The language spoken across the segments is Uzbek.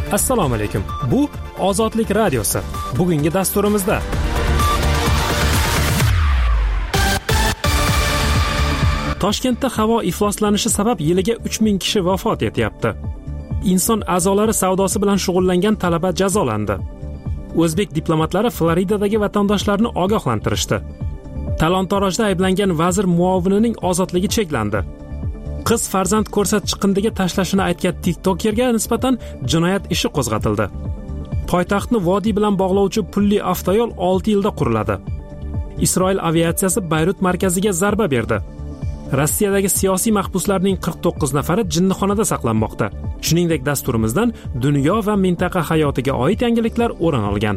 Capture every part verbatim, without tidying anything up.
Assalomu alaykum. Bu Ozodlik radiosi. Bugungi dasturimizda Toshkentda havo ifloslanishi sabab yiliga uch ming kishi vafot etyapti. Inson a'zolari savdosi bilan shug'ullangan talaba jazolandi. O'zbek diplomatlari Floridadagi vatandoshlarni ogohlantirishdi. Talon-torojda ayblangan vazir muovinining ozodligi cheklandi. Qiz farzand ko'rsat chiqindiga tashlashini aytgan TikTokerga nisbatan jinoyat ishi qo'zg'atildi. Poytaxtni vodiy bilan bog'lovchi pulli avtoyo'l olti yilda quriladi. Isroil aviatsiyasi Bayrut markaziga zarba berdi. Rossiyadagi siyosiy mahbuslarning qirq to'qqiz nafari jinnixonada saqlanmoqda. Shuningdek, dasturimizdan dunyo va mintaqa hayotiga oid yangiliklar o'rin olgan.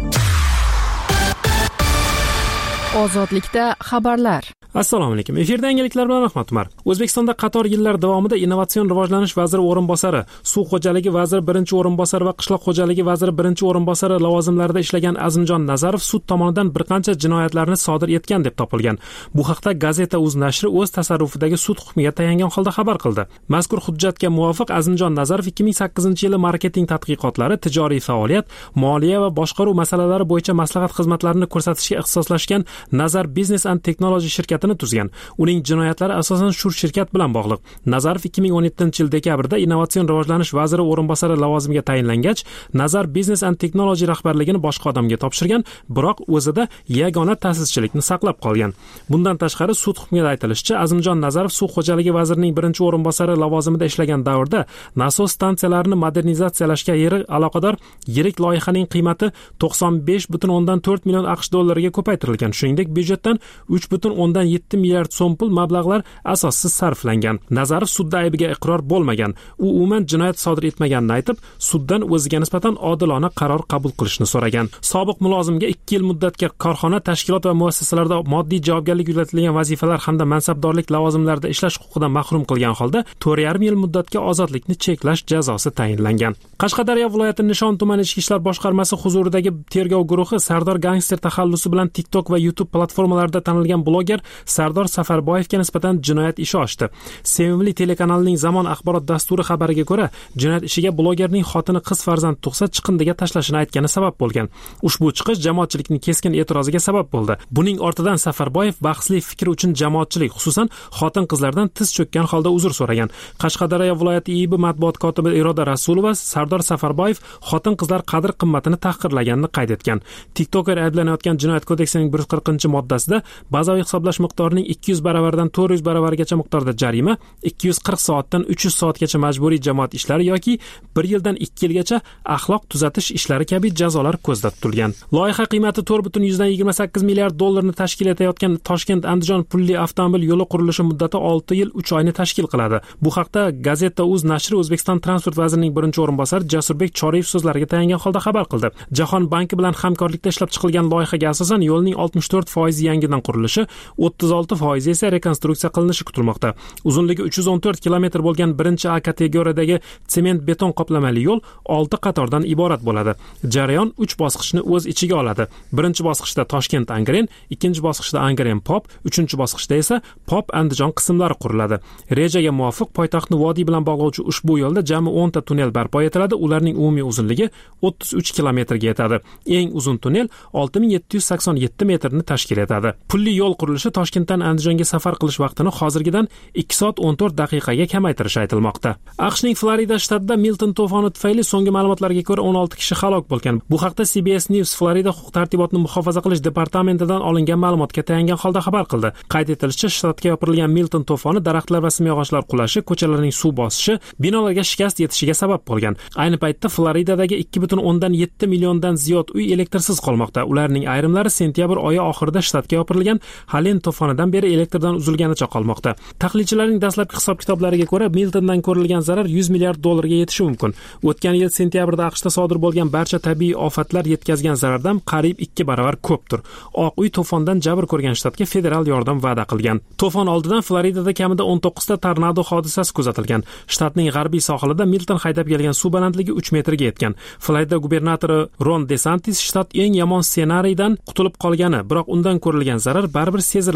Ozodlikda xabarlar. Assalomu alaykum. Efirda yangiliklar bilan Ahmad Umar. O'zbekistonda qator yillar davomida Innovatsion rivojlanish vaziri o'rinbosari, suv xo'jaligi vaziri birinchi o'rinbosari va qishloq xo'jaligi vaziri birinchi o'rinbosari lavozimlarida ishlagan Azimjon Nazarov sud tomonidan bir qancha jinoyatlarni sodir etgan deb topilgan. Bu haqda Gazeta.uz nashri o'z tasarrufidagi sud hukmiga tayangan holda xabar qildi. Mazkur hujjatga muvofiq Azimjon Nazarov ikki ming sakkizinchi yili marketing tadqiqotlari, tijoriy faoliyat, moliya va boshqaruv masalalari bo'yicha maslahat xizmatlarini ko'rsatishga ixtisoslashgan Nazar Business and Technology shirkatini tuzgan. Uning jinoyatlari asosan shu shirkat bilan bog'liq. Nazarov ikki ming o'n yettinchi yil dekabrda Innovatsion rivojlanish vaziri o'rinbosari lavozimiga tayinlangach, Nazar Business and Technology rahbarligini boshqa odamga topshirgan, biroq o'zida yagona ta'sischilikni saqlab qolgan. Bundan tashqari sud hukmida aytilishicha, Azimjon Nazarov suv xo'jaligi vazirining birinchi o'rinbosari lavozimida ishlagan davrda nasos stansiyalarini modernizatsiyalashga aloqador yirik loyihaning qiymati to'qson besh butun o'ndan to'rt million AQSh dollariga ko'paytirilgan. Shuningdek, byudjetdan uch butun o'ndan yetti milliard so'm pul mablag'lar asossiz sarflangan. Nazarov sudda aybiga iqror bo'lmagan. U umuman jinoyat sodir etmaganini aytib, suddan o'ziga nisbatan odilona qaror qabul qilishni so'ragan. Sobiq mulozimga ikki yil muddatga korxona, tashkilot va muassasalarda moddiy javobgarlik yuklatilgan vazifalar hamda mansabdorlik lavozimlarida ishlash huquqidan mahrum qilgan holda to'rt yarim yil muddatga ozodlikni cheklash jazosi tayinlangan. Qashqadaryo viloyati Nishon tumani ichki ishlar boshqarmasi huzuridagi tergov guruhi Sardor gangster taxallusi bilan TikTok va YouTube platformalarida tanilgan bloger Sardor Safarboyevga nisbatan jinoyat ishi ochdi. Sevimli telekanalining Zamon axborot dasturi xabariga ko'ra, jinoyat ishiga blogerning xotini qiz farzand tug'sa chiqindiga tashlashini aytgani sabab bo'lgan. Ushbu chiqish jamoatchilikning keskin e'tiroziga sabab bo'ldi. Buning ortidan Safarboyev bahsli fikr uchun jamoatchilik, xususan xotin-qizlardan tiz cho'kkan holda uzr so'ragan. Qashqadaryo viloyati I B matbuot kotibi Iroda Rasulova Sardor Safarboyev xotin-qizlar qadr-qimmatini tahqirlaganini qayd etgan. TikToker ayblanayotgan Jinoyat kodeksining bir yuz qirqinchi moddasida bazaviy hisoblash miqdorining ikki yuz baravardan to'rt yuz baravargacha miqdorda jarima, ikki yuz qirq soatdan uch yuz soatgacha majburiy jamoat ishlari yoki bir yildan ikki yilgacha axloq tuzatish ishlari kabi jazolar ko'zda tutilgan. Loyiha qiymati to'rt butun yigirma sakkiz milliard dollarni tashkil etayotgan Toshkent-Andijon pulli avtomobil yo'li qurilishi muddati olti yil uch oyni tashkil qiladi. Bu haqda Gazeta.uz nashri O'zbekiston transport vazirining birinchi o'rinbosari Jasurbek Choriyev so'zlariga tayangan holda xabar qildi. Jahon banki bilan hamkorlikda ishlab chiqilgan loyihaga asosan yo'lning oltmish to'rt foiz yangidan qurilishi, o'ttiz olti foiz esa rekonstruksiya qilinishi kutilmoqda. Uzunligi uch yuz o'n to'rt kilometr bo'lgan birinchi A kategoriyadagi sement beton qoplamali yo'l olti qatordan iborat bo'ladi. Jarayon uch bosqichni o'z ichiga oladi. Birinchi bosqichda Toshkent-Angren, ikkinchi bosqichda Angren-Pop, uchinchi bosqichda esa Pop-Andijon qismlari quriladi. Rejaga muvofiq poytaxtni vodiy bilan bog'lovchi ushbu yo'lda jami o'n ta tunnel barpo etiladi. Ularning umumiy uzunligi o'ttiz uch kilometrga yetadi. Eng uzun tunnel olti ming yetti yuz sakson yetti metrni tashkil etadi. Pulli yo'l qurilishi Toshkentdan Andijonga safar qilish vaqtini hozirgidan ikki soat o'n to'rt daqiqaga kamaytirish aytilmoqda. AQShning Florida shtatida Milton to'foni tufayli so'nggi ma'lumotlarga ko'ra o'n olti kishi halok bo'lgan. Bu haqda C B S News Florida huquq-tartibotni muhofaza qilish departamentidan olingan ma'lumotga tayangan holda xabar qildi. Qayd etilishicha, shtatga yopirilgan Milton to'foni daraxtlar va simyog'ochlar qulashi, ko'chalarning suv bosishi, binolarga shikast yetishiga sabab bo'lgan. Ayni paytda Floridadagi ikki butun o'ndan yetti milliondan ziyod uy elektrsiz qolmoqda. Ularning ayrimlari sentyabr oyi oxirida shtatga yopirilgan Halen to'fonidan beri elektrdan uzilganicha qolmoqda. Tahlilchilarning dastlabki hisob-kitoblariga ko'ra, Miltondan ko'rilgan zarar yuz milliard dollarga yetishi mumkin. O'tgan yil sentyabrda AQShda sodir bo'lgan barcha tabiiy ofatlar yetkazgan zarardan qariyb ikki baravar ko'pdir. Oq uy to'fondan jabr ko'rgan shtatga federal yordam va'da qilgan. To'fon oldidan Floridada kamida o'n to'qqiz ta tornado hodisasi kuzatilgan. Shtatning g'arbiy sohilida Milton haydab kelgan suv balandligi uch metrga yetgan. Florida gubernatori Ron DeSantis shtat eng yomon ssenariydan qutulib qolgani, biroq undan ko'rilgan zarar baribir seziladi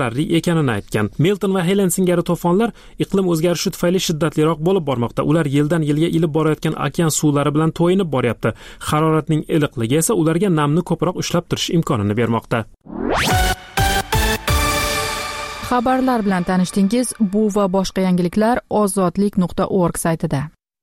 zararli ekanini aytgan. Milton va Helen singari to'fonlar iqlim o'zgarishi tufayli shiddatliroq bo'lib bormoqda. Ular yildan yilga ilib borayotgan okean suvlari bilan to'yinib boryapti. Haroratning iliqligi esa ularga namni ko'proq ushlab turish imkonini bermoqda. Xabarlar bilan tanishdingiz. Bu va boshqa yangiliklar ozodlik nuqta org saytida.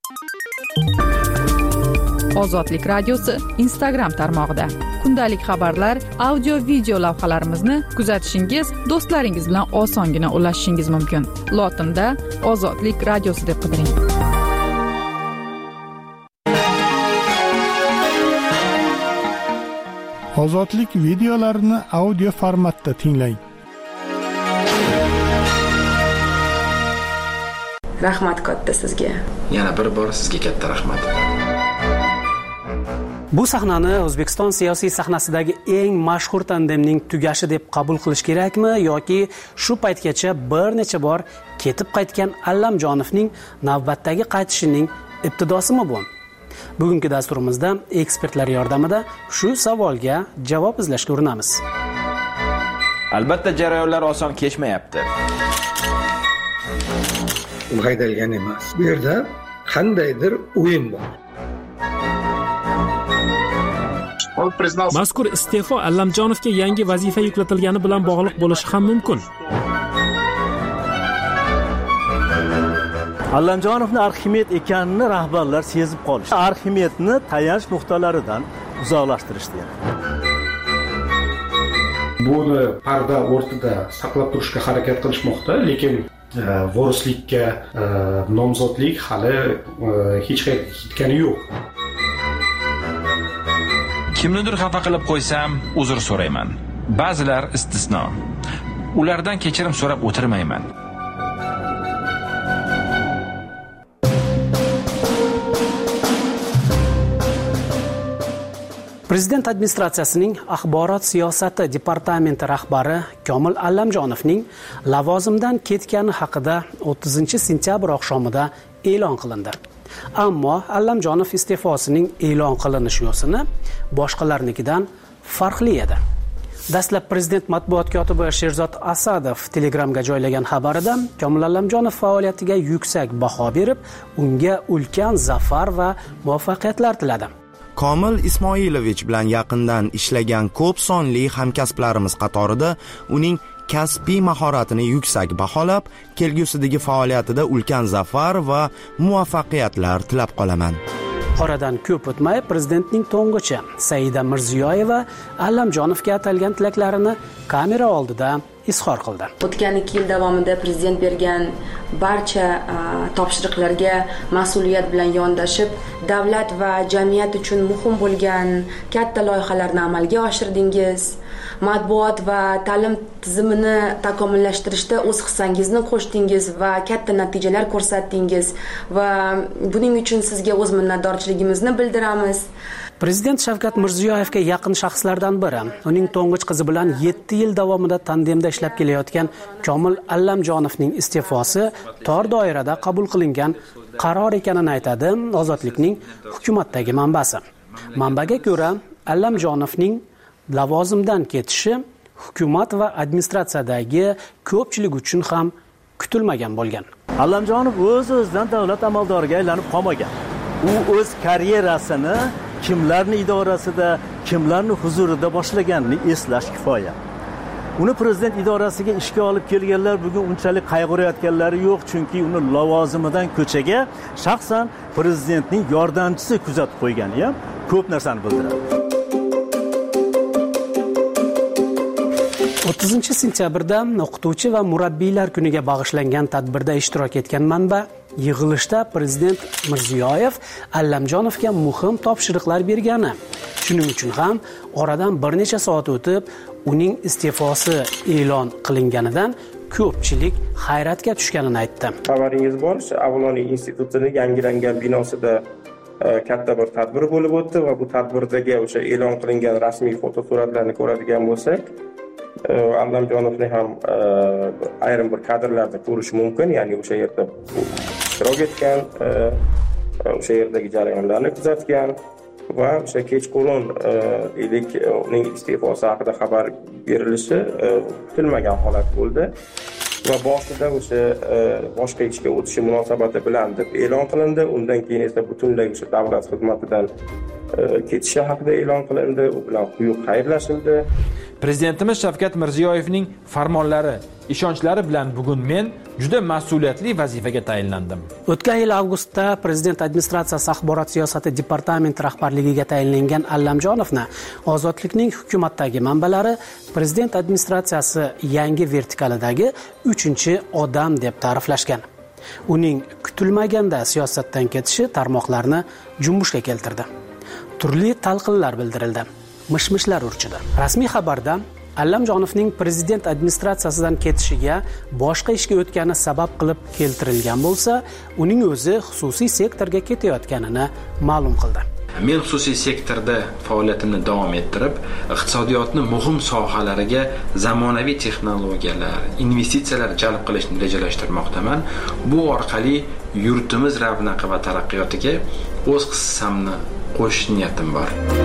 Ozodlik radiosi Instagram tarmog'ida. Kundalik xabarlar, audio video lavhalarimizni kuzatishingiz, do'stlaringiz bilan osongina ulashishingiz mumkin. Lotinda Ozodlik radiosi deb qidiring. Ozodlik videolarini audio formatda tinglang. Rahmat katta sizga. Yana bir bor sizga katta rahmat. Bu sahnani O'zbekiston siyosiy sahnasidagi eng mashhur tandemning tugashi deb qabul qilish kerakmi yoki shu paytgacha bir necha bor ketib qaytgan Allamjonovning navbatdagi qaytishining ibtidosimi bu? Bugungi dasturimizda ekspertlar yordamida shu savolga javob izlashga urinamiz. Albatta jarayonlar oson kechmayapti. U haydalgan emas. Bu yerda qandaydir o'yin bor. Mazkur iste'fo Allamjonovga yangi vazifa yuklatilgani bilan bog'liq bo'lishi ham mumkin. Allamjonovni Arximed ekanini rahbarlar sezib qolishdi. Arximedni tayanch nuqtalaridan uzoqlashtirishdi. Buni parda o'rtada saqlab turishga harakat qilishmoqda, lekin vorislikka nomzodlik hali hech qayerga ketgani yo'q. Kimnidir xafa qilib qo'ysam, uzr so'rayman. Ba'zilar istisno. Ulardan kechirim so'rab o'tirmayman. Prezident administratsiyasining axborot siyosati departamenti rahbari Komil Allamjonovning lavozimdan ketgani haqida o'ttizinchi sentyabr oqshomida e'lon qilindi. Ammo Allamjonov iste'fosining e'lon qilinish yo'sini boshqalarnikidan farqli edi. Dastlab prezident matbuot kotibi Sherzod Asadov Telegramga joylagan xabarida Komil Allamjonov faoliyatiga yuksak baho berib, unga ulkan zafar va muvaffaqiyatlar tiladi. Komil Ismoilovich bilan yaqindan ishlagan ko'p sonli hamkasblarimiz qatorida uning kasbiy mahoratini yuksak baholab, kelgusidagi faoliyatida ulkan zafar va muvaffaqiyatlar tilab qolaman. Oradan ko'p o'tmay prezidentning to'ng'ichi Saida Mirziyoyeva Allamjonovga atalgan tilaklarini kamera oldida izhor qildi. O'tgan ikki yil davomida prezident bergan barcha topshiriqlarga mas'uliyat bilan yondashib, davlat va jamiyat uchun muhim bo'lgan katta loyihalarni amalga oshirdingiz. Matbuot va ta'lim tizimini takomillashtirishda o'z hissangizni qo'shdingiz va katta natijalar ko'rsatdingiz va buning uchun sizga o'z minnatdorchiligimizni bildiramiz. Prezident Shavkat Mirziyoyevga yaqin shaxslardan biri, uning to'ng'ich qizi bilan yetti yil davomida tandemda ishlab kelayotgan Komil Allamjonovning iste'fosi tor doirada qabul qilingan qaror ekanini aytadi Ozodlikning hukumatdagi manbasi. Manbaga ko'ra, Allamjonovning lavozimdan ketishi hukumat va administratsiyadagi ko'pchilik uchun ham kutilmagan bo'lgan. Allamjonov o'z-o'zidan davlat amaldoriga aylanib qolmagan. U o'z karyerasini kimlarning idorasida, kimlarning huzurida boshlaganini eslash kifoya. Uni prezident idorasiga ishga olib kelganlar bugun unchalik qayg'urayotganlari yo'q, chunki uni lavozimidan ko'chaga shaxsan prezidentning yordamchisi kuzatib qo'ygani ham ko'p narsani bildiradi. o'ttizinchi sentyabrda o'qituvchi va murabbiylar kuniga bag'ishlangan tadbirda ishtirok etgan manba yig'ilishda prezident Mirziyoyev Allamjonovga muhim topshiriqlar bergani, shuning uchun ham oradan bir necha soat o'tib uning iste'fosi e'lon qilinganidan ko'pchilik hayratga tushganini aytdi. Xabaringiz bor, Avloniy institutining yangilangan binosida katta bir tadbir bo'lib o'tdi va bu tadbirdagi o'sha e'lon qilingan rasmiy fotosuratlarni ko'radigan bo'lsak, Allamjonovni ham ayrim bir kadrlarda ko'rish mumkin, ya'ni o'sha yerda ishtirok etgan, o'sha yerdagi jarayonlarni kuzatgan va o'sha kechqurun deylik uning iste'fosi haqida xabar berilishi kutilmagan holat bo'ldi va boshida o'sha boshqa ishga o'tishi munosabati bilan deb e'lon qilindi. Undan keyin esa butunlay o'sha davlat xizmatidan ketishi haqida e'lon qilindi. U bilan quyuq xayrlashildi. Prezidentimiz Shavkat Mirziyoyevning farmonlari, ishonchlari bilan bugun men juda mas'uliyatli vazifaga tayinlandim. O'tgan yil avgustda Prezident administratsiyasi axborot siyosati departamenti rahbarligiga tayinlangan Allamjonovni Ozodlikning hukumatdagi manbalari Prezident administratsiyasi yangi vertikalidagi uchinchi odam deb ta'riflashgan. Uning kutilmaganda siyosatdan ketishi tarmoqlarni junbushga keltirdi. Turli talqinlar bildirildi. Mishmishlar urchidi. Rasmiy xabarda Allamjonovning prezident administratsiyasidan ketishiga boshqa ishga o'tgani sabab qilib keltirilgan bo'lsa, uning o'zi xususiy sektorga ketayotganini ma'lum qildi. Men xususiy sektorda faoliyatimni davom ettirib, iqtisodiyotning muhim sohalariga zamonaviy texnologiyalar, investitsiyalar jalb qilishni rejalashtirmoqdaman. Bu orqali yurtimiz ravnaqi va taraqqiyotiga o'z hissamni qo'shish niyatim bor.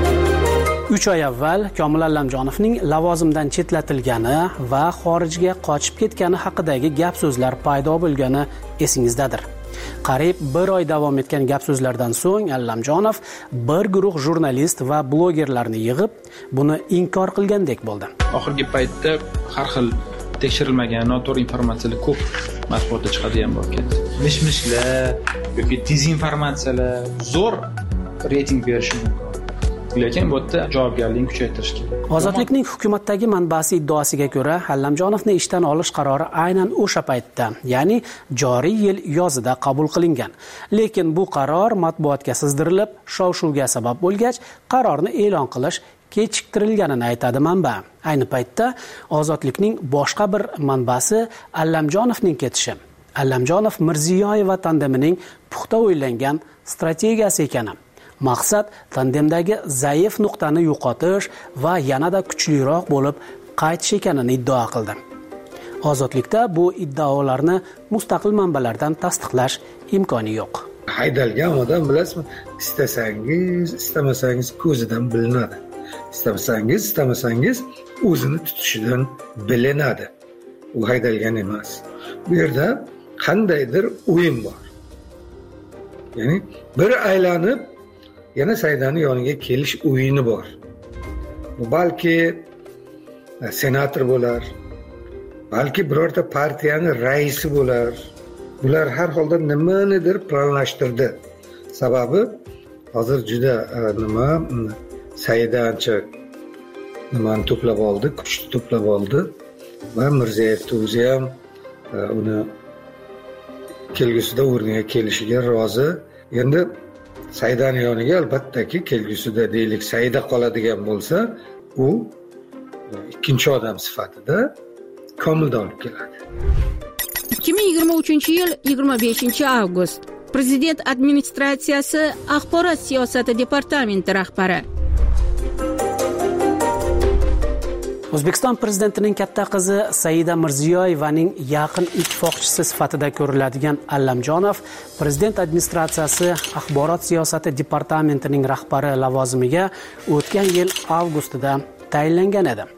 uch oy avval Komil Allamjonovning lavozimdan chetlatilgani va xorijga qochib ketgani haqidagi gap so'zlar paydo bo'lgani esingizdadir. Qariyb bir oy davom etgan gap so'zlardan so'ng Allamjonov bir guruh jurnalist va blogerlarni yig'ib, buni inkor qilgandek bo'ldi. Oxirgi paytda har xil tekshirilmagan noto'g'ri informatsiyalar ko'p matbuotda chiqadigan bo'lib ketdi. Mish-mishlar yoki dezinformatsiyalar zo'r reyting berishi mumkin. Lekin bu yerda javobgarlikni kuchaytirish kerak. Ozodlikning hukumatdagi manbasi iddaosiga ko'ra, Allamjonovni ishdan olish qarori aynan o'sha paytda, ya'ni joriy yil yozida qabul qilingan. Lekin bu qaror matbuotga sizdirilib, shov-shuvga sabab bo'lgach, qarorni e'lon qilish kechiktirilganini aytadi manba. Ayni paytda Ozodlikning boshqa bir manbasi Allamjonovning ketishi, Allamjonov Mirziyoyeva tandemining puxta o'ylangan strategiyasi ekani. Maqsad tandemdagi zaif nuqtani yo'qotish va yanada kuchliroq bo'lib qaytish ekanini iddao qildi. Ozodlikda bu iddaolarni mustaqil manbalardan tasdiqlash imkoni yo'q. Haydalgan odam bilasizmi, istasangiz, istamasangiz ko'zidan bilinadi. Istamasangiz, istamasangiz o'zini tutishidan bilinadi. U haydalgan emas. Bu yerda qandaydir o'yin bor. Ya'ni bir aylanib yana Saidani yoniga kelish o'yini bor. Bu balki senator bo'lar, balki birorta partiyani raisi bo'lar. Bular har holda nimanidir planlashtirdi. Sababi hozir juda nima Saida ancha nimani to'plab oldi, kuchni to'plab oldi va Mirzayevni o'zi ham uni kelgusida o'rniga kelishiga rozi. Endi Saidani yoniga albattaki kelgusida deylik Saida qoladigan bo'lsa, u ikkinchi odam sifatida Komilni olib keladi. ikki ming yigirma uchinchi yil yigirma beshinchi avgust. Prezident administratsiyasi axborot siyosati departamenti rahbari. O'zbekiston prezidentining katta qizi Saida Mirziyoyevaning yaqin ittifoqchisi sifatida ko'riladigan Allamjonov prezident administratsiyasi axborot siyosati departamentining rahbari lavozimiga o'tgan yil avgustida tayinlangan edi.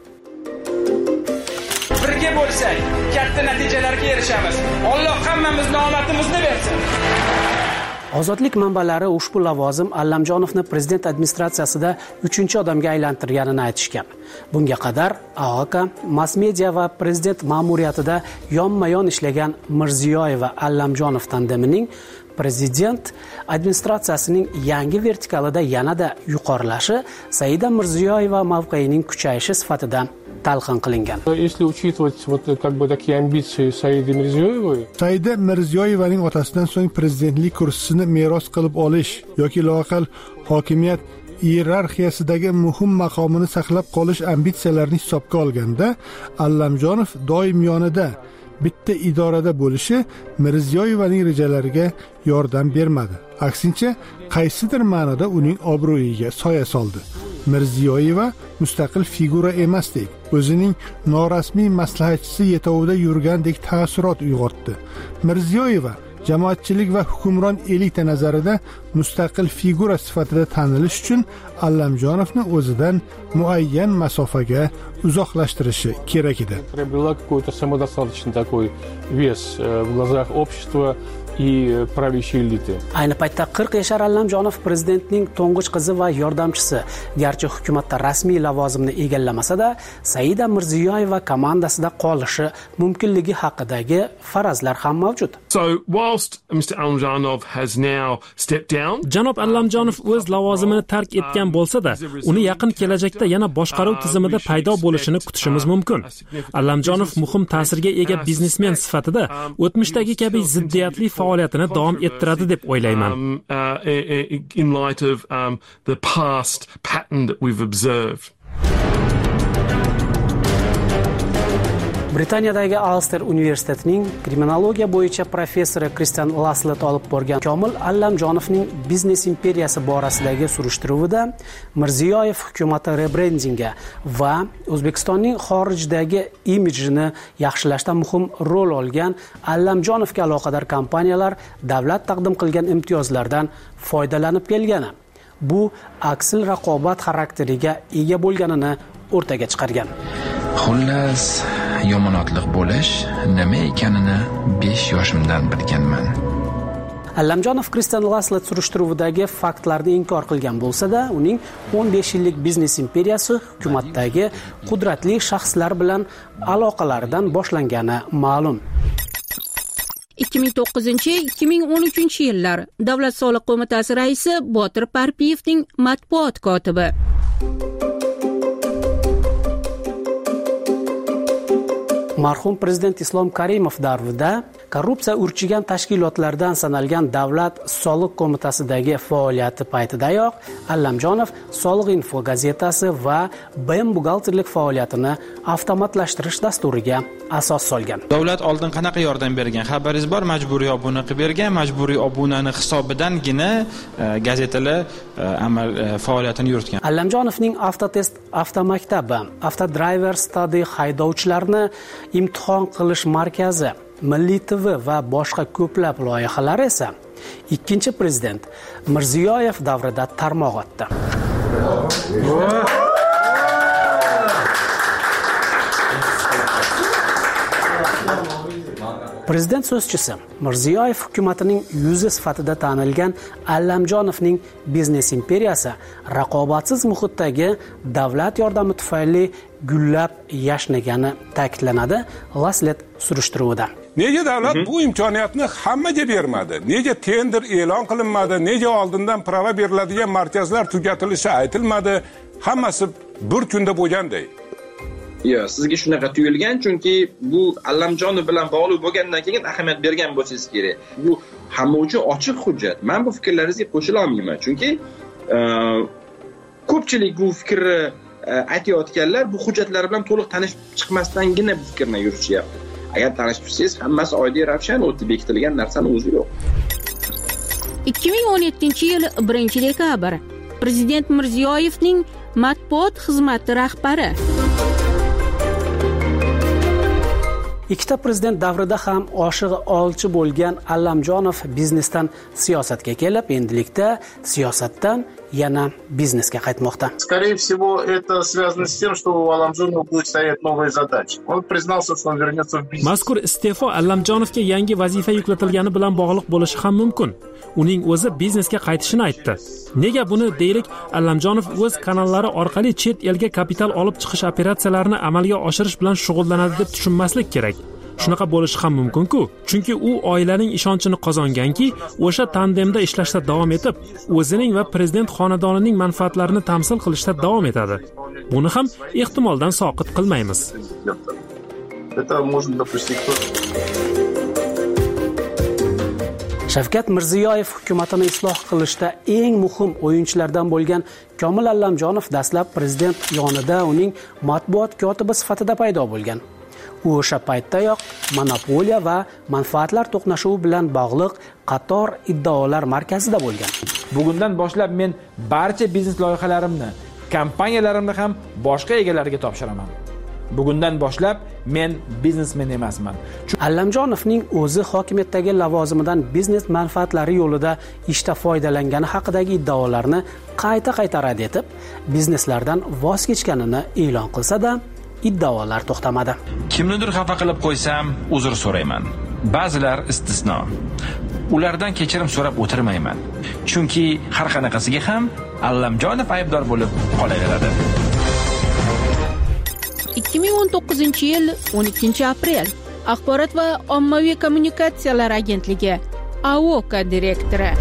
Birga bo'lsak, katta natijalarga erishamiz. Alloh hammamizni omadimizni bersin. Ozodlik manbalari ushbu lavozim Allamjonovni prezident administratsiyasida uchinchi odamga aylantirganini aytishgan. Bunga qadar A O K, mass media va prezident ma'muriyatida yonma-yon ishlagan Mirziyoyeva Allamjonov tandemining prezident administratsiyasining yangi vertikalida yanada yuqorilashi Saida Mirziyoyeva mavqeyining kuchayishi sifatida talqin qilingan. Если учитывать вот как бы такие амбиции Саиды Мирзиёевой, Saida Mirziyoyevaning otasidan so'ng prezidentlik kursisini meros qilib olish yoki loaqal hokimiyat iyerarxiyasidagi muhim maqomini saqlab qolish ambitsiyalarini hisobga olganda, Allamjonov doim yonida bitta idorada bo'lishi Mirziyoyevaning rejalariga yordam bermadi. Aksincha, qaysidir ma'noda uning obro'yiga soya soldi. Mirziyoyeva mustaqil figura emasdek, o'zining norasmiy maslahatchisi yetovida yurgandek ta'ssurot uyg'otdi. Mirziyoyeva jamoatchilik va hukmron elita nazarida mustaqil figura sifatida tanilish uchun Allamjonovni o'zidan muayyan masofaga uzoqlashtirishi kerak edi. Приобрела какой-то самодостаточный такой вес в глазах общества и правящей элиты. Ayni paytda qirq yashar Allamjonov prezidentning to'ng'ich qizi va yordamchisi. Garchi hukumatda rasmiy lavozimni egallamasa-da, Saida Mirziyoyeva komandasida qolishi mumkinligi haqidagi farazlar ham mavjud. So whilst Mister Allamjonov has now stepped down, Janob Allamjonov o'z lavozimini tark etgan bo'lsa-da, uni yaqin kelajakda yana boshqaruv tizimida paydo bo'lishini kutishimiz mumkin. Allamjonov muhim ta'sirga ega biznesmen sifatida o'tmishdagi kabi ziddiyatli faoliyatini davom ettiradi deb o'ylayman. um, uh, in light of um, the past pattern that we've observed. Britaniyadagi Ulster universitetining kriminologiya bo'yicha professori Kristian Laslet olib borgan Komil Allamjonovning biznes imperiyasi borasidagi surishtiruvida Mirziyoyev hukumati rebrendinga va O'zbekistonning xorijdagi imijini yaxshilashda muhim rol olgan Allamjonovga aloqador kompaniyalar davlat taqdim qilgan imtiyozlardan foydalanib kelgani, bu aksil raqobat xarakteriga ega bo'lganini o'rtaga chiqargan. Xullas, yomonotliq bo'lish nima ekanini besh yoshimdan bilganman. Allamjonov Kristian Laslet surishtiruvidagi faktlarni inkor qilgan bo'lsa-da, uning o'n besh yillik biznes imperiyasi hukumatdagi qudratli shaxslar bilan aloqalaridan boshlangani ma'lum. ikki ming to'qqizinchi ikki ming o'n uchinchi yillar Davlat soliq qo'mitasi raisi Botir Parpiyevning matbuot kotibi. Marhum prezident Islom Karimov davrida korrupsiya urchigan tashkilotlardan sanalgan Davlat soliq qo'mitasidagi faoliyati paytidayoq Allamjonov Soliq info gazetasi va B M buxgalterlik faoliyatini avtomatlashtirish dasturiga asos solgan. Davlat oldin qanaqa yordam bergan? Xabaringiz bor, majburiy obuna qilib bergan, majburiy obunani hisobidangina gazetalar amal faoliyatini yuritgan. Allamjonovning Avtotest avtomaktabi, Avtodriver Study haydovchilarni imtihon qilish markazi, Milliy T V va boshqa ko'plab loyihalar esa ikkinchi prezident Mirziyoyev davrida tarmoq otdi. Prezident so'zchisi Mirziyoyev hukumatining yuzi sifatida tanilgan Allamjonovning biznes imperiyasi raqobatsiz muhitdagi davlat yordami tufayli gullab yashnagani ta'kidlanadi Laslet surishtiruvida. Nega davlat bu imkoniyatni hammaga bermadi? Nega tender e'lon qilinmadi? Nega oldindan prava beriladigan markazlar tugatilishi aytilmadi? Hammasi bir kunda bo'lganday. Yo, sizga shunaqa tuyulgan, chunki bu Allamjonov bilan bog'liq bo'lgandan keyin ahamiyat bergan bo'lsangiz kerak. Bu hamma uchun ochiq hujjat. Men bu fikrlaringizga qo'shila olmayman, chunki ko'pchilik bu fikrni aytayotganlar bu hujjatlar bilan to'liq tanishib chiqmasdangina bu fikrni yurishyapti. Agar tanishib tursangiz, hammasi oddiy ravshan o'tib bekitilgan narsani o'zi yo'q. ikki ming o'n yettinchi yil birinchi dekabr Prezident Mirziyoyevning matbuot xizmati rahbari. Ikkita prezident davrida ham oshig'i olchi bo'lgan Allamjonov biznesdan siyosatga kelib, endilikda siyosatdan yana biznesga qaytmoqda. Скорее всего, это связано с тем, что у Алламжонова будет стоять новые задачи. Он признался, что он вернется в бизнес. Mazkur iste'fo Allamjonovga yangi vazifa yuklatilgani bilan bog'liq bo'lishi ham mumkin. Uning o'zi biznesga qaytishini aytdi. Nega buni deylik, Allamjonov o'z kanallari orqali chet elga kapital olib chiqish operatsiyalarini amalga oshirish bilan shug'ullanadi deb tushunmaslik kerak. Shunaqa bo'lishi ham mumkin-ku, chunki u oilaning ishonchini qozonganki, o'sha tandemda ishlashda davom etib, o'zining va prezident xonadonining manfaatlarini tamsil qilishda davom etadi. Buni ham ehtimoldan soqit qilmaymiz. Это можно допустить. Shavkat Mirziyoyev hukumatini isloh qilishda eng muhim o'yinchilardan bo'lgan Komil Allamjonov dastlab prezident yonida uning matbuot kotibi sifatida paydo bo'lgan. U o'sha paytdayoq monopoliya va manfaatlar to'qnashuvi bilan bog'liq qator iddaolar markazida bo'lgan. Bugundan boshlab men barcha biznes loyihalarimni, kompaniyalarimni ham boshqa egalariga topshiraman. bugundan boshlab men biznesmen emasman. Allamjonovning o'zi hokimiyatdagi lavozimidan biznes manfaatlari yo'lida ishda foydalangani haqidagi iddaolarni qayta-qayta rad etib, bizneslardan voz kechganini e'lon qilsa-da, iddaolar to'xtamadi. Kimnidir xafa qilib qo'ysam, uzr so'rayman. Ba'zilar istisno. Ulardan kechirim so'rab o'tirmayman. Chunki har qanaqasiga ham Allamjonov aybdor bo'lib qolaveradi. ikki ming o'n to'qqizinchi yil o'n ikkinchi aprel Axborot va ommaviy kommunikatsiyalar agentligi A O K direktori.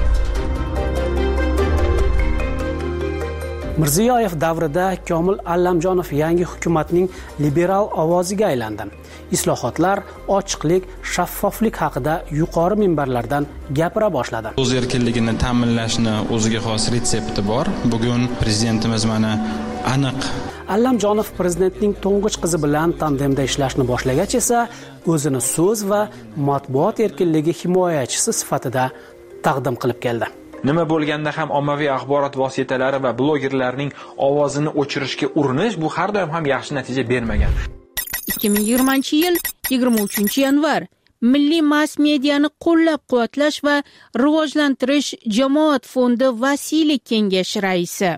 Mirziyoyev davrida Komil Allamjonov yangi hukumatning liberal ovoziga aylandi. Islohotlar, ochiqlik, shaffoflik haqida yuqori minbarlardan gapira boshladi. O'z erkinligini ta'minlashni o'ziga xos retsepti bor. Bugun prezidentimiz mana aniq. Allamjonov prezidentning to'ng'ich qizi bilan tandemda ishlashni boshlagach esa o'zini so'z va matbuot erkinligi himoyachisi sifatida taqdim qilib keldi. Nima bo'lganda ham ommaviy axborot vositalari va blogerlarning ovozini o'chirishga urinish bu har doim ham yaxshi natija bermagan. ikki ming yigirmanchi yil yigirma uchinchi yanvar Milliy mass mediani qo'llab-quvvatlash va rivojlantirish jamoat fondi vasiylik kengashi raisi.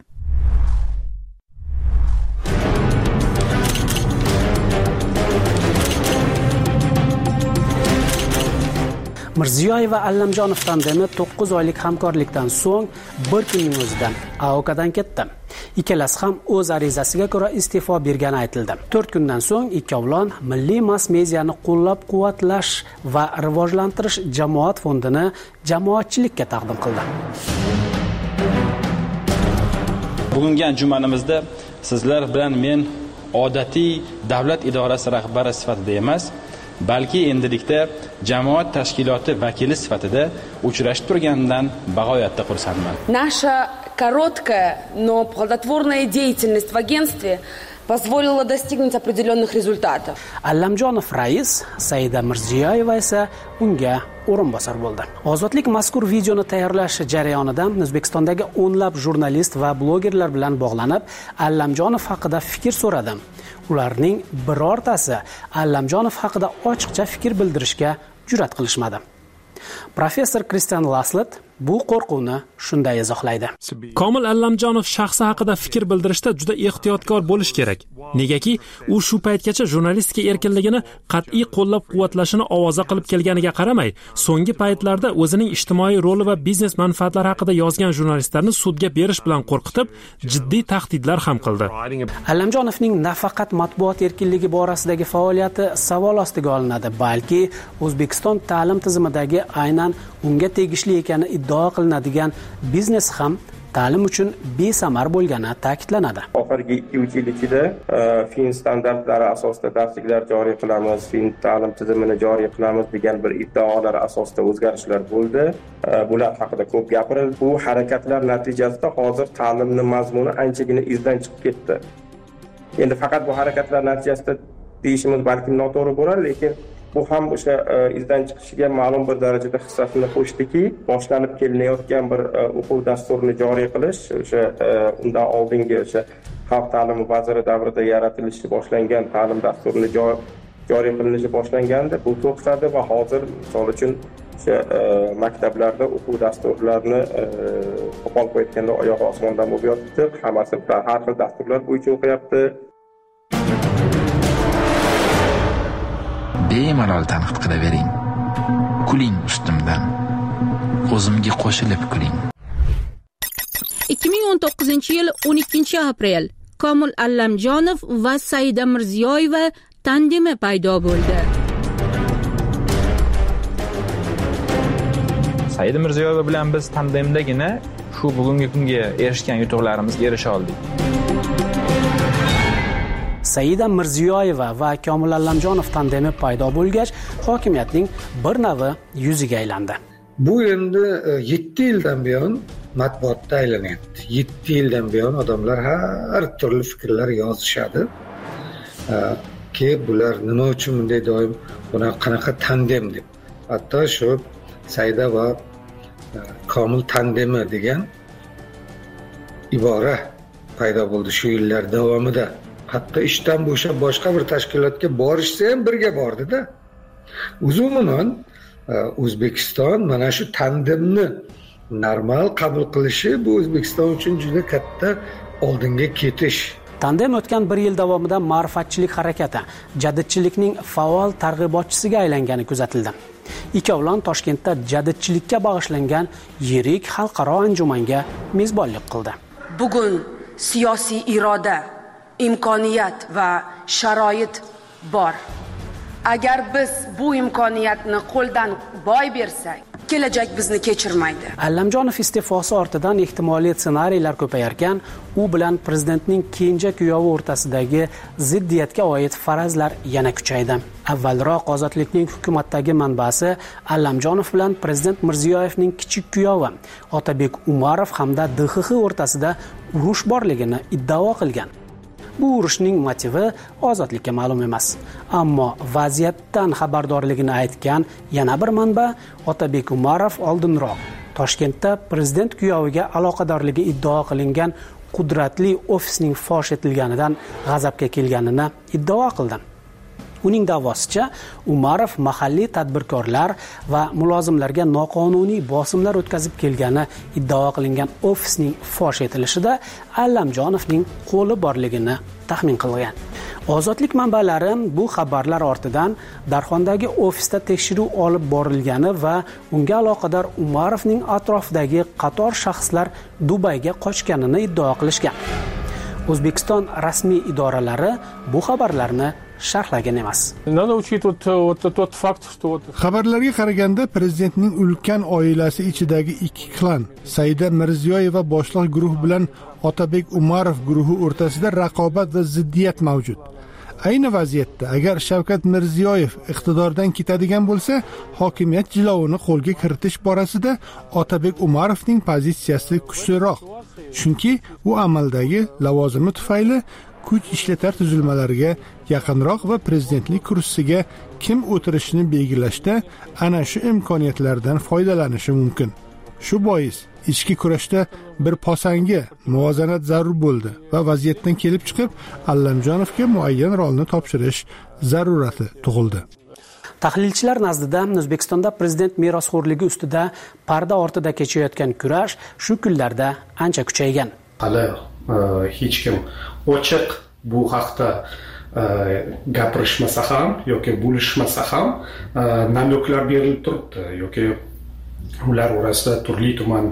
Mirziyoyev va Allamjonov tandemi to'qqiz oylik hamkorlikdan so'ng bir kunning o'zida A O K'dan ketdi. Ikkalasi ham o'z arizasiga ko'ra iste'fo bergani aytildi. to'rt kundan so'ng ikkovlon Milliy mass mediani qo'llab-quvvatlash va rivojlantirish jamoat fondini jamoatchilikka taqdim qildi. Bugungi anjumanimizda sizlar bilan men odatiy davlat idorasi rahbari sifatida emas, balki endilikda jamoat tashkiloti vakili sifatida uchrashib turganidan bag'oyatda xursandman. Наша короткая, но плодотворная деятельность в агентстве позволила достигнуть определенных результатов. Allamjonov rais, Saida Mirziyoyeva esa unga o'rinbosar bo'ldi. Ozodlik mazkur videoni tayyorlash jarayonida O'zbekistondagi o'nlab jurnalist va blogerlar bilan bog'lanib, Allamjonov haqida fikr so'radim. Ularning birortasi Allamjonov haqida ochiqcha fikr bildirishga jur'at qilishmadi. Professor Kristian Laslet bu qo'rquvni shunday izohlaydi. Komil Allamjonov shaxsi haqida fikr bildirishda juda ehtiyotkor bo'lish kerak. Negaki, u shu paytgacha jurnalistika erkinligini qat'iy qo'llab-quvvatlashini ovoza qilib kelganiga qaramay, so'nggi paytlarda o'zining ijtimoiy roli va biznes manfaatlari haqida yozgan jurnalistlarni sudga berish bilan qo'rqitib, jiddiy tahdidlar ham qildi. Allamjonovning nafaqat matbuot erkinligi borasidagi faoliyati savol ostiga olinadi, balki O'zbekiston ta'lim tizimidagi aynan unga tegishli ekani iddao qilinadigan biznes ham ta'lim uchun besamar bo'lgani ta'kidlanadi. Oxirgi ikki uch yil ichida fin standartlari asosida darsliklar joriy qilamiz, fin ta'lim tizimini joriy qilamiz degan bir iddaolar asosida o'zgarishlar bo'ldi. Bular haqida ko'p gapirildi. Bu harakatlar natijasida hozir ta'limning mazmuni anchagina izdan chiqib ketdi. Endi faqat bu harakatlar natijasida deyishimiz balki noto'g'ri bo'lar, lekin bu ham o'sha izdan chiqishiga ma'lum bir darajada hissasini qo'shdiki, boshlanib kelinayotgan bir o'quv dasturini joriy qilish, o'sha undan oldingi o'sha xalq ta'limi vaziri davrida yaratilishi boshlangan ta'lim dasturini joriy qilinishi boshlanganda bu to'xtadi va hozir misol uchun o'sha maktablarda o'quv dasturlarini qo'pol qo'yayotganda oyog'i osmondan bo'lib yotibdi, hammasi har xil dasturlar bo'yicha o'qiyapti. Bemalol tanqid qilavering. Kuling ustimdan. O'zimga qo'shilib kuling. ikki ming o'n to'qqizinchi yil o'n ikkinchi aprel Komil Allamjonov va Saida Mirziyoyeva tandemi paydo bo'ldi. Saida Mirziyoyeva bilan biz tandemdagina shu bugungi kunga erishgan yutuqlarimizga erisha oldik. Saida Mirziyoyeva va Komil Allamjonov tandemi paydo bo'lgach, hokimiyatning bir navi yuziga aylandi. Bu endi yetti yildan buyon matbuotda aylanyapti. yetti yildan buyon odamlar har turli fikrlar yozishadi. Ki bular nima uchun bunday doim buni qanaqa tandem deb. Hatto shu Saida va Komil tandemi degan ibora paydo bo'ldi shu yillar davomida. hatto ishdan bo'shab boshqa bir tashkilotga borishsa ham birga bordida. O'zi umuman O'zbekiston mana shu tandemni normal qabul qilishi bu O'zbekiston uchun juda katta oldinga ketish. Tandem o'tgan bir yil davomida ma'rifatchilik harakati jadidchilikning faol targ'ibotchisiga aylangani kuzatildi. Ikkovlon Toshkentda jadidchilikka bag'ishlangan yirik xalqaro anjumanga mezbonlik qildi. Bugun siyosiy iroda, imkoniyat va sharoit bor. Agar biz bu imkoniyatni qo'ldan boy bersak, kelajak bizni kechirmaydi. Allamjonov iste'fosi ortidan ehtimoliy ssenariylar ko'payarkan, u bilan prezidentning kenja kuyovi o'rtasidagi ziddiyatga oid farazlar yana kuchaydi. Avvalroq Ozodlikning hukumatdagi manbasi Allamjonov bilan prezident Mirziyoyevning kichik kuyovi Otabek Umarov hamda D X X o'rtasida urush borligini iddao qilgan. Bu urushning motivi Ozodlikka ma'lum emas. Ammo vaziyatdan xabardorligini aytgan yana bir manba Otabek Umarov oldinroq Toshkentda prezident kuyoviga aloqadorligi iddao qilingan qudratli ofisning fosh etilganidan g'azabga kelganini iddao qildi. Uning da'vosicha, Umarov mahalliy tadbirkorlar va mulozimlarga noqonuniy bosimlar o'tkazib kelgani iddao qilingan ofisning fosh etilishida Allamjonovning qo'li borligini taxmin qilgan. Ozodlik manbalari bu xabarlar ortidan Darxondagi ofisda tekshiruv olib borilgani va unga aloqador Umarovning atrofidagi qator shaxslar Dubayga qochganini iddao qilishgan. O'zbekiston rasmiy idoralari bu xabarlarni sharhlagan emas. Xabarlarga qaraganda prezidentning ulkan oilasi ichidagi ikki klan Saida Mirziyoyeva boshliq guruh bilan Otabek Umarov guruhi o'rtasida raqobat va ziddiyat mavjud. Ayni vaziyatda agar Shavkat Mirziyoyev iqtidordan ketadigan bo'lsa, hokimiyat jilovini qo'lga kiritish borasida Otabek Umarovning pozitsiyasi kuchliroq. Chunki u amaldagi lavozimi tufayli kuch ishlatar tuzilmalariga yaqinroq va prezidentlik kursisiga kim o'tirishini belgilashda ana shu imkoniyatlardan foydalanishi mumkin. Shu bois ichki kurashda bir posanga muvozanat zarur bo'ldi va vaziyatdan kelib chiqib Allamjonovga muayyan rolni topshirish zarurati tug'ildi. Tahlilchilar nazdida O'zbekistonda prezident merosxo'rligi ustida parda ortida kechayotgan kurash shu kunlarda ancha kuchaygan. Hali hech kim ochiq bu haqda gapirishmasa ham yoki bo'lishmasa ham namyoklar berilib turibdi yoki ular orasida turli tuman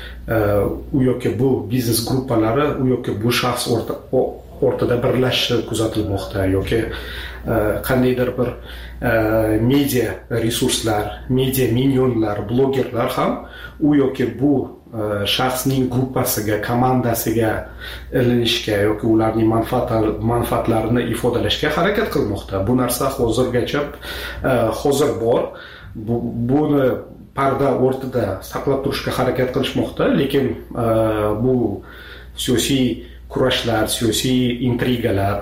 u yoki bu biznes gruppalari u yoki bu shaxs o'rtada birlashishi kuzatilmoqda yoki qandaydir bir media resurslar, media minyonlar, blogerlar ham u yoki bu shaxsning gruppasiga, komandasiga ilinishga yoki ularning manfaatlarini ifodalashga harakat qilmoqda. Bu narsa hozirgacha hozir bor. Buni parda o'rtada saqlab turishga harakat qilishmoqda, lekin bu siyosiy kurashlar, siyosiy intrigalar,